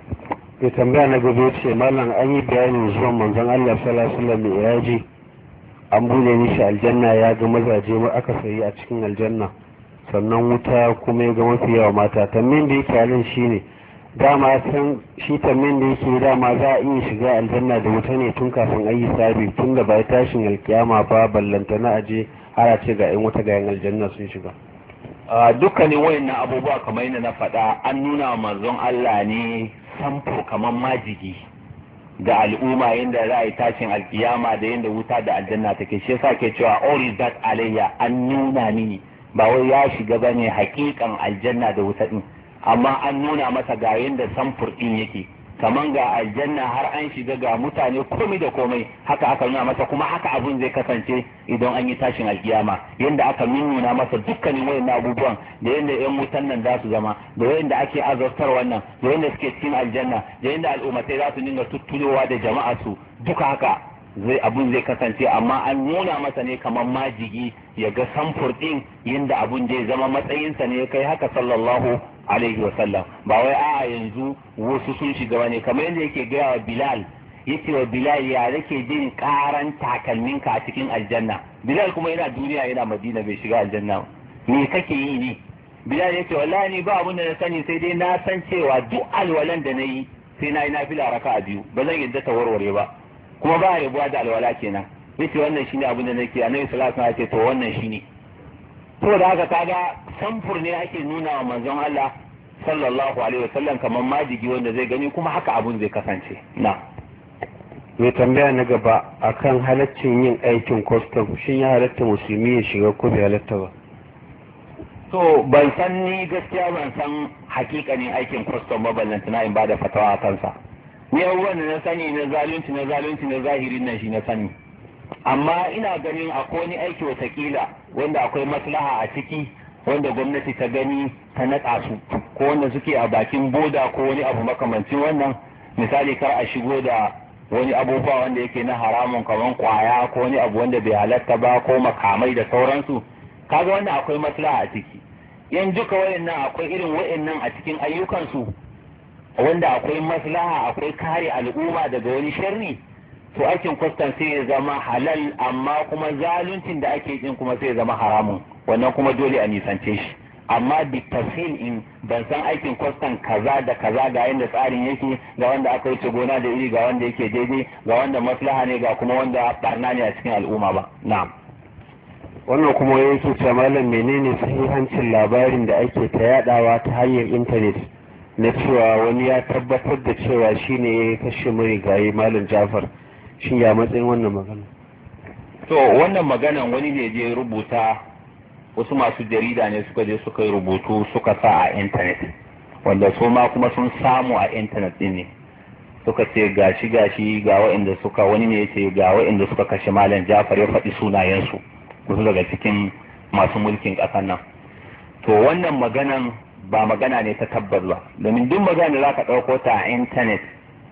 ya tambaya na gobe ce mallam an yi bayanin zuwan manzon Allah sallallahu alaihi wasallam ya ji an bude mishi aljanna ya ga mazaje ma aka sayi a cikin aljanna sannan wuta kuma ya ga mafi yawa mata tambayin da yake halin shine dama san shi tambayin da yake dama za a iya shiga aljanna da wuta ne tun kafin ayi sabi tun da bai tashin alkiyama ba ballanta na aje har a ce ga yan wuta ga yan aljanna sun shiga. Dukkanin wayannan abubuwa kamar yadda na faɗa an nuna manzon Allah ne samfo kamar majigi ga al'umma yadda za a yi tashin alkiyama da yadda wuta da aljanna take, shi yasa ke cewa all is that alayya, an nuna mini, ba wai ya shiga bane hakikan aljanna da wuta din, amma an nuna masa ga yadda samfur din yake, kaman ga aljanna har an shiga ga mutane komai da komai, haka aka nuna masa kuma haka abun zai kasance idan an yi tashin alkiyama, yadda aka nuna masa dukkanin wayannan abubuwan da yadda yan wutan nan za su zama, da yadda ake azabtar wannan, da yadda suke cikin aljanna, da yadda al'ummatai za su dinga tuttulowa da jama'a su, duka haka abun zai kasance, amma an nuna masa ne kamar majigi ya ga samfur din yadda abun zai zama matsayinsa ne kai haka sallallahu alaihi wasallam, ba wai a yanzu wasu sun shiga wani, kamar yadda yake gaya wa Bilal, yace wa Bilal ya nake jin karan takalminka a cikin aljanna. Bilal kuma yana duniya yana Madina bai shiga aljanna, me kake yi ne? Bilal yace wallahi ni ba abun da na sani sai dai na san cewa duk alwalan da nayi sai na yi nafila raka'a biyu, ba zan yadda ta warware ba, kuma ba a rabuwa da alwala kenan. Yace wannan shine abun da nake, Annabi sallallahu alaihi wasallam ya ce to wannan shine. Saboda haka kaga samfur ne ake nuna wa manzon Allah sallallahu alaihi wasallam kamar majigi wanda zai gani kuma haka abun zai kasance. Na mai tambaya na gaba akan halaccin yin aikin custom, shin ya halatta musulmi ya shiga ko bai halatta ba? To ban san, ni gaskiya ban san hakikanin aikin custom ba, ballantana in bada fatawa a kansa. Ni abubuwan da na sani na zalunci na zahirin nan shi na sani, amma ina ganin akwai wani aiki watakila wanda akwai maslaha a ciki wanda gwamnati ta gani ta natsa su, ko wanda suke a bakin boda ko wani abu makamancin wannan, misali kar a shigo da wani abubuwa wanda yake na haramun kamar kwaya ko wani abu wanda bai halatta ba ko makamai da sauransu, kaga wannan akwai maslaha a ciki. Yan duka wayannan akwai irin wayannan a cikin ayyukansu wanda akwai maslaha, akwai kare al'umma daga wani sharri, to aikin kwastan sai ya zama halal, amma kuma zaluncin da ake yin kuma sai ya zama haramun, wannan kuma dole a nisance shi. Amma bitafsil in ban san aikin kwastan kaza da kaza ga yadda tsarin yake, ga wanda aka wuce gona da iri, ga wanda yake daidai, ga wanda maslaha ne, ga kuma wanda barna ne a cikin al'umma ba. Na'am. Wannan kuma yake cewa malam menene sahihancin labarin da ake ta yadawa ta hanyar intanet na cewa wani ya tabbatar da cewa shine ya kashe marigayi malam Jafar, shin ya matsayin wannan magana? To wannan maganan wani ne je rubuta, wasu masu jarida ne suka je suka yi rubutu suka sa a intanet, wanda su ma kuma sun samu a intanet din ne, suka ce gashi ga wa'inda suka, wani ne yace ga wa'inda suka kashe malam Jafar, ya faɗi sunayensu wasu daga cikin masu mulkin ƙasar nan. To wannan maganan ba magana ne ta tabbas ba, domin duk magana da za ka ɗauko ta a intanet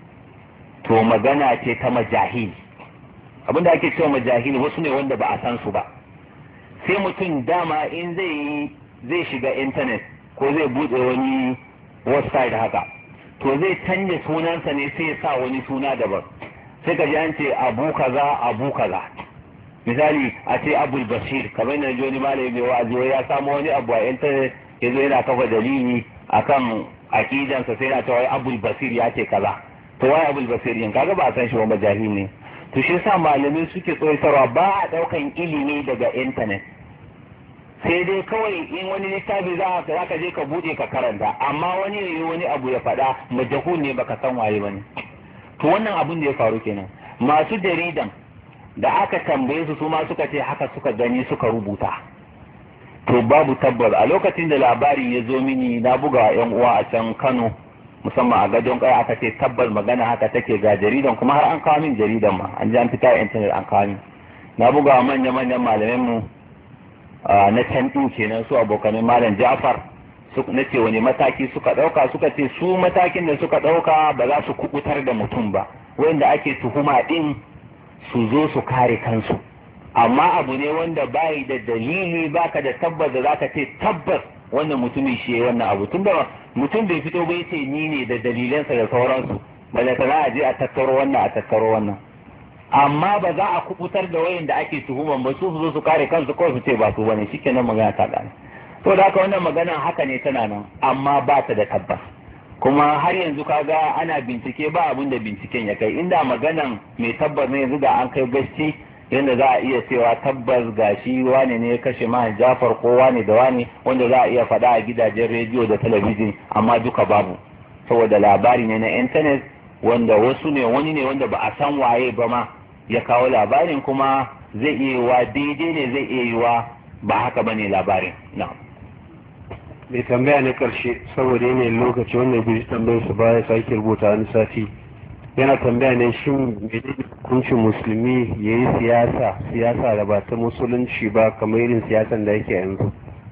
to magana ce ta majahil. Abinda ake cewa majahil wasu ne wanda ba a san su ba, sai mutum dama in zai shiga intanet ko zai buɗe wani website haka, to zai canja sunansa ne sai ya sa wani suna daban, sai ka ji an ce abu kaza, misali a ce abul bashir, kamar yadda joni malami mai wa'azi ya samu wani abu a intanet ya zo yana kafa dalili akan akidansa sai na cewa abul basir ya ce kaza, to wai abul basir yin kaga ba a san shi ba, majahil ne. To shi yasa malamai suke tsoratarwa ba a daukan ilimi daga intanet, sai dai kawai in wani littafi za ka je ka bude ka karanta, amma wani ne wani abu ya faɗa majahul ne baka san waye bane. To wannan abun da ya faru kenan, masu jaridan da aka tambaye su ma suka ce haka suka gani suka rubuta. To babu tabbas, a lokacin da labarin ya zo mini na buga yan uwa a can Kano, musamman a gadon kai, aka ce tabbas magana haka take, ga jaridan kuma har an kawo min jaridan ma, an ji an fita a intanet an kawo min. Na buga manya-manyan malamin mu na can ɗin kenan, su abokanin malam Ja'far, na ce wani mataki suka ɗauka, suka ce su matakin da suka ɗauka ba za su kubutar da mutum ba, wanda ake tuhuma ɗin su zo su kare kansu, amma abu ne wanda bayi da dalili, baka da tabbas da zaka ce tabbas wannan mutumin shi wannan abu, tunda mutum bai fito bai ce ni ne da dalilansa da sauransu, balle ta za a je a tattaro wannan, amma ba za a kubutar da wayan da ake tuhuman ba, su zo su kare kansu kawai su ce ba su bane, shikenan magana ta gane. To da haka wannan magana haka ne tana nan, amma ba ta da tabbas. kuma har yanzu kaga ana bincike ba abin da binciken ya kai, inda maganan mai tabbas ne yanzu da an kai gaske yadda za a iya cewa tabbas gashi wane ne ya kashe mahan Jafar ko wane da wane, wanda za a iya faɗa a gidajen rediyo da talabijin, amma duka babu saboda labari ne na intanet wanda wasu ne wani ne wanda ba a san waye ba ma ya kawo labarin, kuma zai iya yiwa daidai ne zai iya yiwa ba haka bane labarin. na'am. mai tambaya na karshe saboda yanayin lokaci wanda bai tambayar su ba ya sake rubuta wani sati, yana tambaya ne shin hukuncin musulmi ya yi siyasa da ba ta musulunci ba kamar irin siyasan da yake yanzu?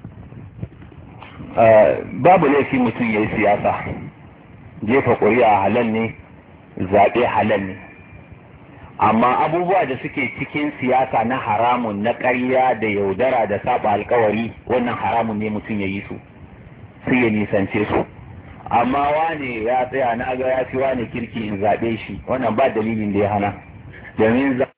Babu laifi mutum ya yi siyasa, jefa ƙuri'a halal ne, zaɓe halal ne, amma abubuwa da suke cikin siyasa na haramun, na ƙarya da yaudara da saba alkawari, wannan haramun ne mutum ya yi su, sai ya nisance su. Amma wane ya tsaya na ga ya fi wane kirki in zaɓe shi, wannan ba dalilin da ya hana, domin